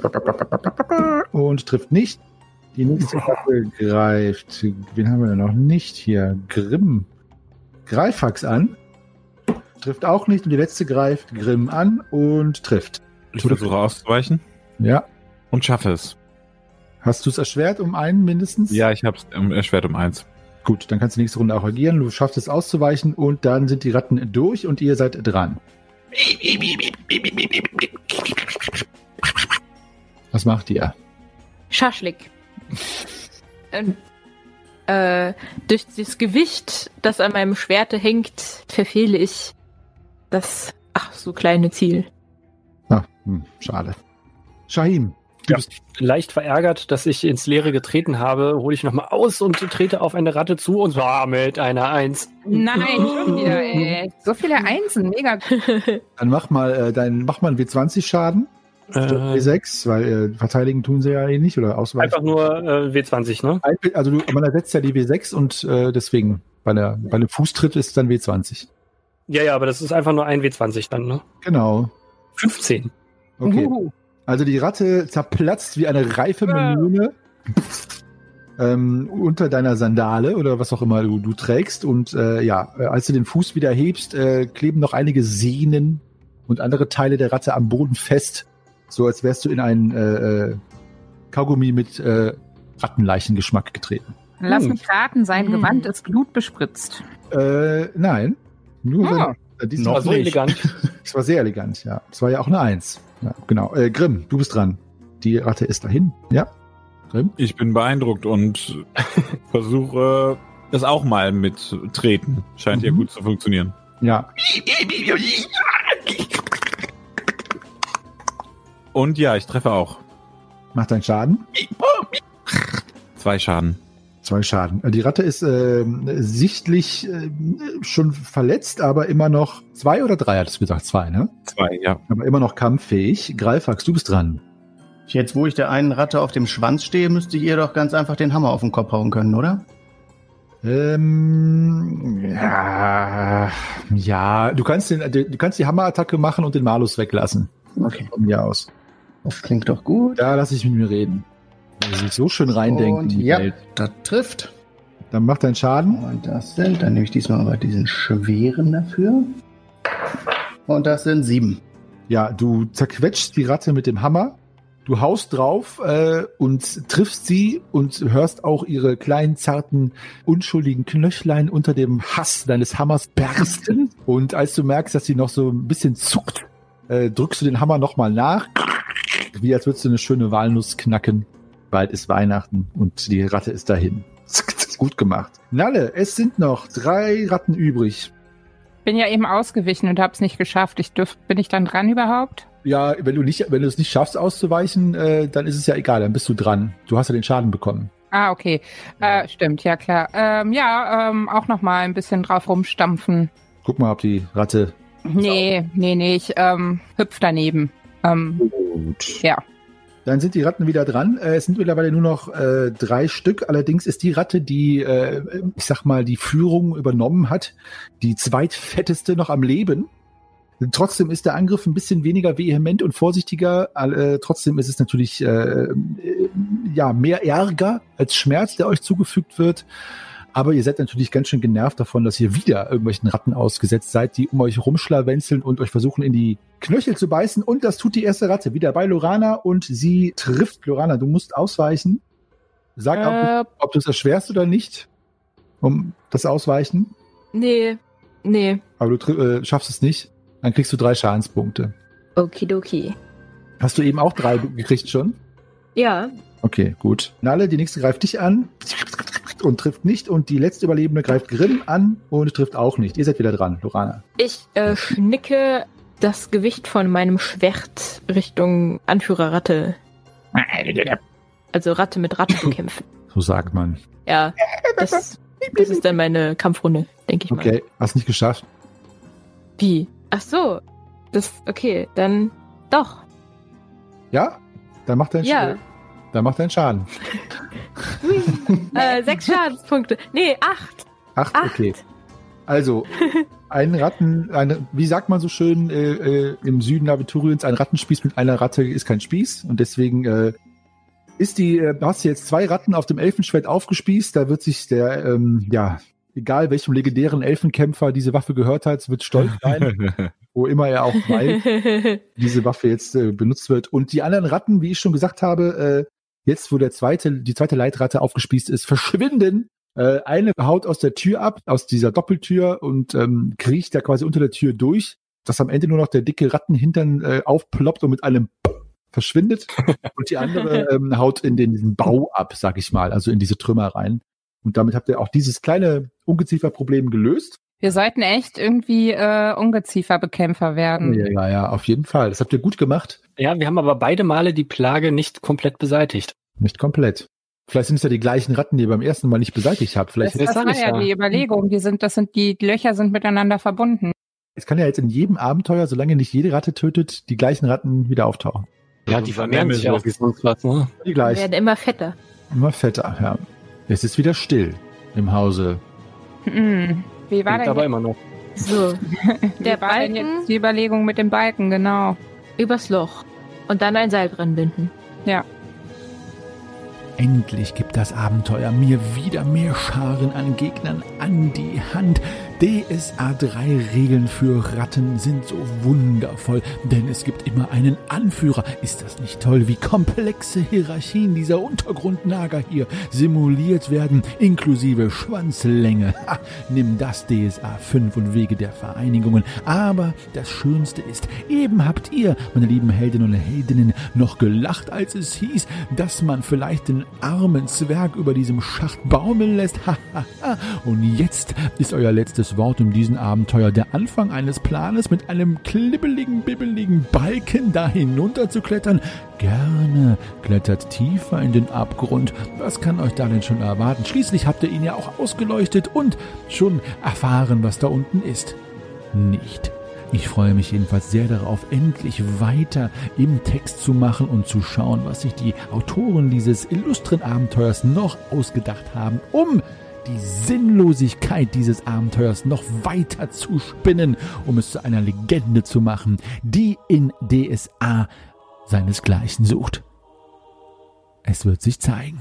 Und trifft nicht. Die nächste Ratte greift, wen haben wir denn noch nicht hier? Grimm. Greifax an. Trifft auch nicht. Und die letzte greift Grimm an und trifft. Ich versuche auszuweichen Ja. und schaffe es. Hast du es erschwert um einen mindestens? Ja, ich habe es ähm, erschwert um eins. Gut, dann kannst du nächste Runde auch agieren. Du schaffst es auszuweichen und dann sind die Ratten durch und ihr seid dran. Was macht ihr? Schaschlik. Ähm, äh, durch das Gewicht, das an meinem Schwerte hängt, verfehle ich das, ach, so kleine Ziel. Ah, hm, schade. Shahim, du Ja. bist Leicht verärgert, dass ich ins Leere getreten habe, hole ich nochmal aus und trete auf eine Ratte zu und zwar mit einer Eins. Nein, schon wieder, ey. So viele Einsen, mega. Dann mach mal äh, dein, mach mal einen W zwanzig Schaden. Statt Äh, W sechs, weil äh, verteidigen tun sie ja eh nicht oder ausweichen. einfach nur äh, W zwanzig, ne? Ein- Also du, man ersetzt ja die W sechs und äh, deswegen bei, der, bei einem Fußtritt ist es dann W zwanzig. Ja, ja, aber das ist einfach nur ein W zwanzig dann, ne? Genau. fünfzehn. Okay. Uhu. Also die Ratte zerplatzt wie eine reife Melone ähm, unter deiner Sandale oder was auch immer du, du trägst. Und äh, ja, äh, als du den Fuß wieder hebst, äh, kleben noch einige Sehnen und andere Teile der Ratte am Boden fest. So als wärst du in einen äh, äh, Kaugummi mit äh, Rattenleichengeschmack getreten. Lass Hm. mich raten, sein Hm. Gewand ist blutbespritzt. Äh, nein. Nur Ah. äh, Das diesmal war so nicht. elegant. Das war sehr elegant, ja. Das war ja auch eine Eins. Ja, genau. Äh, Grimm, du bist dran. Die Ratte ist dahin. Ja. Grimm? Ich bin beeindruckt und versuche es auch mal mit Treten. Scheint ja Mhm. gut zu funktionieren. Ja. Und ja, ich treffe auch. Mach deinen Schaden. Zwei Schaden. Zwei Schaden. Die Ratte ist äh, sichtlich äh, schon verletzt, aber immer noch zwei oder drei, hattest du gesagt? Zwei, ne? Zwei, ja. Aber immer noch kampffähig. Greifax, du bist dran. Jetzt, wo ich der einen Ratte auf dem Schwanz stehe, müsste ihr doch ganz einfach den Hammer auf den Kopf hauen können, oder? Ähm, ja, ja, du kannst den, du kannst die Hammerattacke machen und den Malus weglassen. Okay. Von mir aus. Das klingt doch gut. Da lasse ich mit mir reden. Weil sie sich so schön reindenken Und in die ja, Welt. das trifft. Dann macht dein Schaden. Und das sind, dann nehme ich diesmal aber diesen schweren dafür. Und das sind sieben. Ja, du zerquetschst die Ratte mit dem Hammer. Du haust drauf äh, und triffst sie und hörst auch ihre kleinen, zarten, unschuldigen Knöchlein unter dem Hass deines Hammers bersten. Und als du merkst, dass sie noch so ein bisschen zuckt, äh, drückst du den Hammer nochmal nach. Wie als würdest du eine schöne Walnuss knacken. Bald ist Weihnachten und die Ratte ist dahin. Gut gemacht. Nalle, es sind noch drei Ratten übrig. Bin ja eben ausgewichen und hab's nicht geschafft. Ich dürf, bin ich dann dran überhaupt? Ja, wenn du nicht, wenn du es nicht schaffst auszuweichen, äh, dann ist es ja egal, dann bist du dran. Du hast ja den Schaden bekommen. Ah, okay. Ja. Äh, stimmt, ja klar. Ähm, ja, ähm, auch noch mal ein bisschen drauf rumstampfen. Guck mal, ob die Ratte. Nee, nee, nee, ich ähm, hüpf daneben. Ähm, Gut. ja. Dann sind die Ratten wieder dran. Äh, es sind mittlerweile nur noch äh, drei Stück. Allerdings ist die Ratte, die, äh, ich sag mal, die Führung übernommen hat, die zweitfetteste noch am Leben. Trotzdem ist der Angriff ein bisschen weniger vehement und vorsichtiger. Äh, trotzdem ist es natürlich äh, äh, ja mehr Ärger als Schmerz, der euch zugefügt wird. Aber ihr seid natürlich ganz schön genervt davon, dass ihr wieder irgendwelchen Ratten ausgesetzt seid, die um euch rumschlawenzeln und euch versuchen, in die Knöchel zu beißen. Und das tut die erste Ratte wieder bei Lorana und sie trifft. Lorana, du musst ausweichen. Sag, Äh. ob, ob du es erschwerst oder nicht, um das Ausweichen. Nee, nee. Aber du tr- äh, schaffst es nicht. Dann kriegst du drei Schadenspunkte. Okidoki. Hast du eben auch drei gekriegt schon? Ja, Okay, gut. Nalle, die nächste greift dich an und trifft nicht. Und die letzte Überlebende greift Grimm an und trifft auch nicht. Ihr seid wieder dran, Lorana. ich äh, schnicke das Gewicht von meinem Schwert Richtung Anführerratte. Also Ratte mit Ratte bekämpfen. So sagt man. Ja, das, das ist dann meine Kampfrunde, denke ich mal. Okay, hast nicht geschafft. Wie? Ach so. Das, okay, dann doch. Ja? Dann macht dein Ja. Dann macht dein Schaden. äh, sechs Schadenspunkte. Nee, acht. Acht, Acht. okay. Also, ein Ratten, eine, wie sagt man so schön äh, äh, im Süden Aventuriens, ein Rattenspieß mit einer Ratte ist kein Spieß. Und deswegen äh, ist die, äh, hast du jetzt zwei Ratten auf dem Elfenschwert aufgespießt. Da wird sich der, ähm, ja, egal welchem legendären Elfenkämpfer diese Waffe gehört hat, wird stolz sein, wo immer er auch weil diese Waffe jetzt äh, benutzt wird. Und die anderen Ratten, wie ich schon gesagt habe, äh, jetzt, wo der zweite, die zweite Leitratte aufgespießt ist, verschwinden. Äh, eine haut aus der Tür ab, aus dieser Doppeltür und ähm, kriecht da quasi unter der Tür durch, dass am Ende nur noch der dicke Rattenhintern äh, aufploppt und mit einem verschwindet. Und die andere ähm, haut in den, diesen Bau ab, sag ich mal, also in diese Trümmer rein. Und damit habt ihr auch dieses kleine Ungezieferproblem gelöst. Wir sollten echt irgendwie äh, Ungezieferbekämpfer werden. Ja, ja, ja, auf jeden Fall. Das habt ihr gut gemacht. Ja, wir haben aber beide Male die Plage nicht komplett beseitigt. Nicht komplett. Vielleicht sind es ja die gleichen Ratten, die ihr beim ersten Mal nicht beseitigt habt. Vielleicht das das war ja, ja die Überlegung. Die sind, das sind die, die Löcher sind miteinander verbunden. Es kann ja jetzt in jedem Abenteuer, solange nicht jede Ratte tötet, die gleichen Ratten wieder auftauchen. Ja, die vermehren sich ja auch wie sonst was, ne? Die gleichen. Die werden immer fetter. Immer fetter, ja. Es ist wieder still im Hause. Mhm. Wie war denn aber jetzt, immer noch. So, der wie war denn Balken jetzt die Überlegung mit dem Balken, genau. übers Loch und dann ein Seil dran binden. Ja. Endlich gibt das Abenteuer mir wieder mehr Scharen an Gegnern an die Hand. D S A drei Regeln für Ratten sind so wundervoll, denn es gibt immer einen Anführer. Ist das nicht toll, wie komplexe Hierarchien dieser Untergrundnager hier simuliert werden, inklusive Schwanzlänge? Ha, nimm das D S A fünf und Wege der Vereinigungen. Aber das Schönste ist, eben habt ihr, meine lieben Heldinnen und Heldinnen, noch gelacht, als es hieß, dass man vielleicht den armen Zwerg über diesem Schacht baumeln lässt. Ha, ha, ha. Und jetzt ist euer letztes Wort um diesen Abenteuer der Anfang eines Planes, mit einem klibbeligen, bibbeligen Balken da hinunter zu klettern. Gerne klettert tiefer in den Abgrund. Was kann euch da denn schon erwarten? Schließlich habt ihr ihn ja auch ausgeleuchtet und schon erfahren, was da unten ist. Nicht. Ich freue mich jedenfalls sehr darauf, endlich weiter im Text zu machen und zu schauen, was sich die Autoren dieses illustren Abenteuers noch ausgedacht haben, um die Sinnlosigkeit dieses Abenteuers noch weiter zu spinnen, um es zu einer Legende zu machen, die in D S A seinesgleichen sucht. Es wird sich zeigen.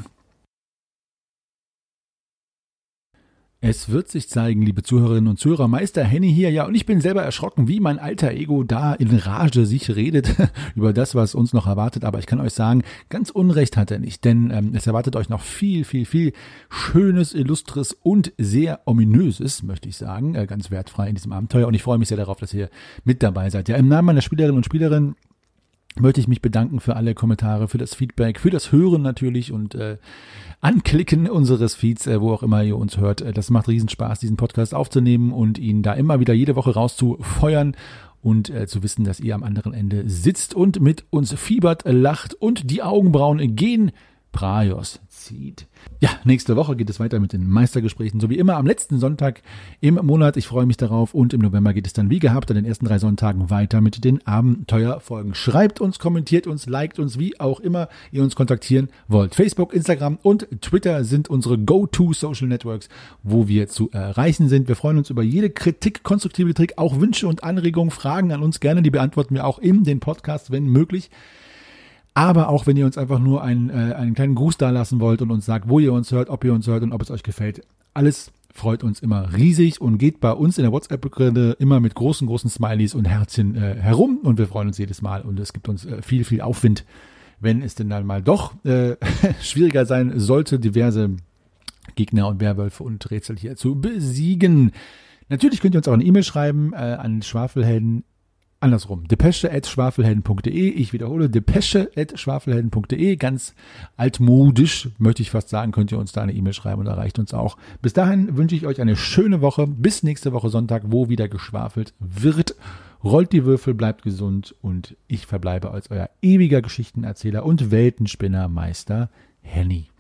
Es wird sich zeigen, liebe Zuhörerinnen und Zuhörer, Meister Henny hier, ja, und ich bin selber erschrocken, wie mein alter Ego da in Rage sich redet über das, was uns noch erwartet, aber ich kann euch sagen, ganz Unrecht hat er nicht, denn ähm, es erwartet euch noch viel, viel, viel Schönes, Illustres und sehr Ominöses, möchte ich sagen, äh, ganz wertfrei in diesem Abenteuer, und ich freue mich sehr darauf, dass ihr mit dabei seid. Ja, im Namen meiner Spielerinnen und Spielerinnen möchte ich mich bedanken für alle Kommentare, für das Feedback, für das Hören natürlich und äh, Anklicken unseres Feeds, äh, wo auch immer ihr uns hört. Äh, das macht riesen Spaß, diesen Podcast aufzunehmen und ihn da immer wieder jede Woche rauszufeuern und äh, zu wissen, dass ihr am anderen Ende sitzt und mit uns fiebert, lacht und die Augenbrauen gen Praios zieht. Ja, nächste Woche geht es weiter mit den Meistergesprächen, so wie immer am letzten Sonntag im Monat. Ich freue mich darauf, und im November geht es dann wie gehabt an den ersten drei Sonntagen weiter mit den Abenteuerfolgen. Schreibt uns, kommentiert uns, liked uns, wie auch immer ihr uns kontaktieren wollt. Facebook, Instagram und Twitter sind unsere Go-To-Social Networks, wo wir zu erreichen sind. Wir freuen uns über jede Kritik, konstruktive Kritik, auch Wünsche und Anregungen, Fragen an uns gerne, die beantworten wir auch in den Podcast, wenn möglich. Aber auch wenn ihr uns einfach nur einen, äh, einen kleinen Gruß da lassen wollt und uns sagt, wo ihr uns hört, ob ihr uns hört und ob es euch gefällt. Alles freut uns immer riesig und geht bei uns in der WhatsApp-Gruppe immer mit großen, großen Smileys und Herzchen äh, herum. Und wir freuen uns jedes Mal und es gibt uns äh, viel, viel Aufwind, wenn es denn dann mal doch äh, schwieriger sein sollte, diverse Gegner und Werwölfe und Rätsel hier zu besiegen. Natürlich könnt ihr uns auch eine E-Mail schreiben äh, an Schwafelhelden. Andersrum, depesche at schwafelhelden punkt de. Ich wiederhole, depesche at schwafelhelden punkt de. Ganz altmodisch, möchte ich fast sagen, könnt ihr uns da eine E-Mail schreiben und erreicht uns auch. Bis dahin wünsche ich euch eine schöne Woche. Bis nächste Woche Sonntag, wo wieder geschwafelt wird. Rollt die Würfel, bleibt gesund und ich verbleibe als euer ewiger Geschichtenerzähler und Weltenspinner Meister Henny.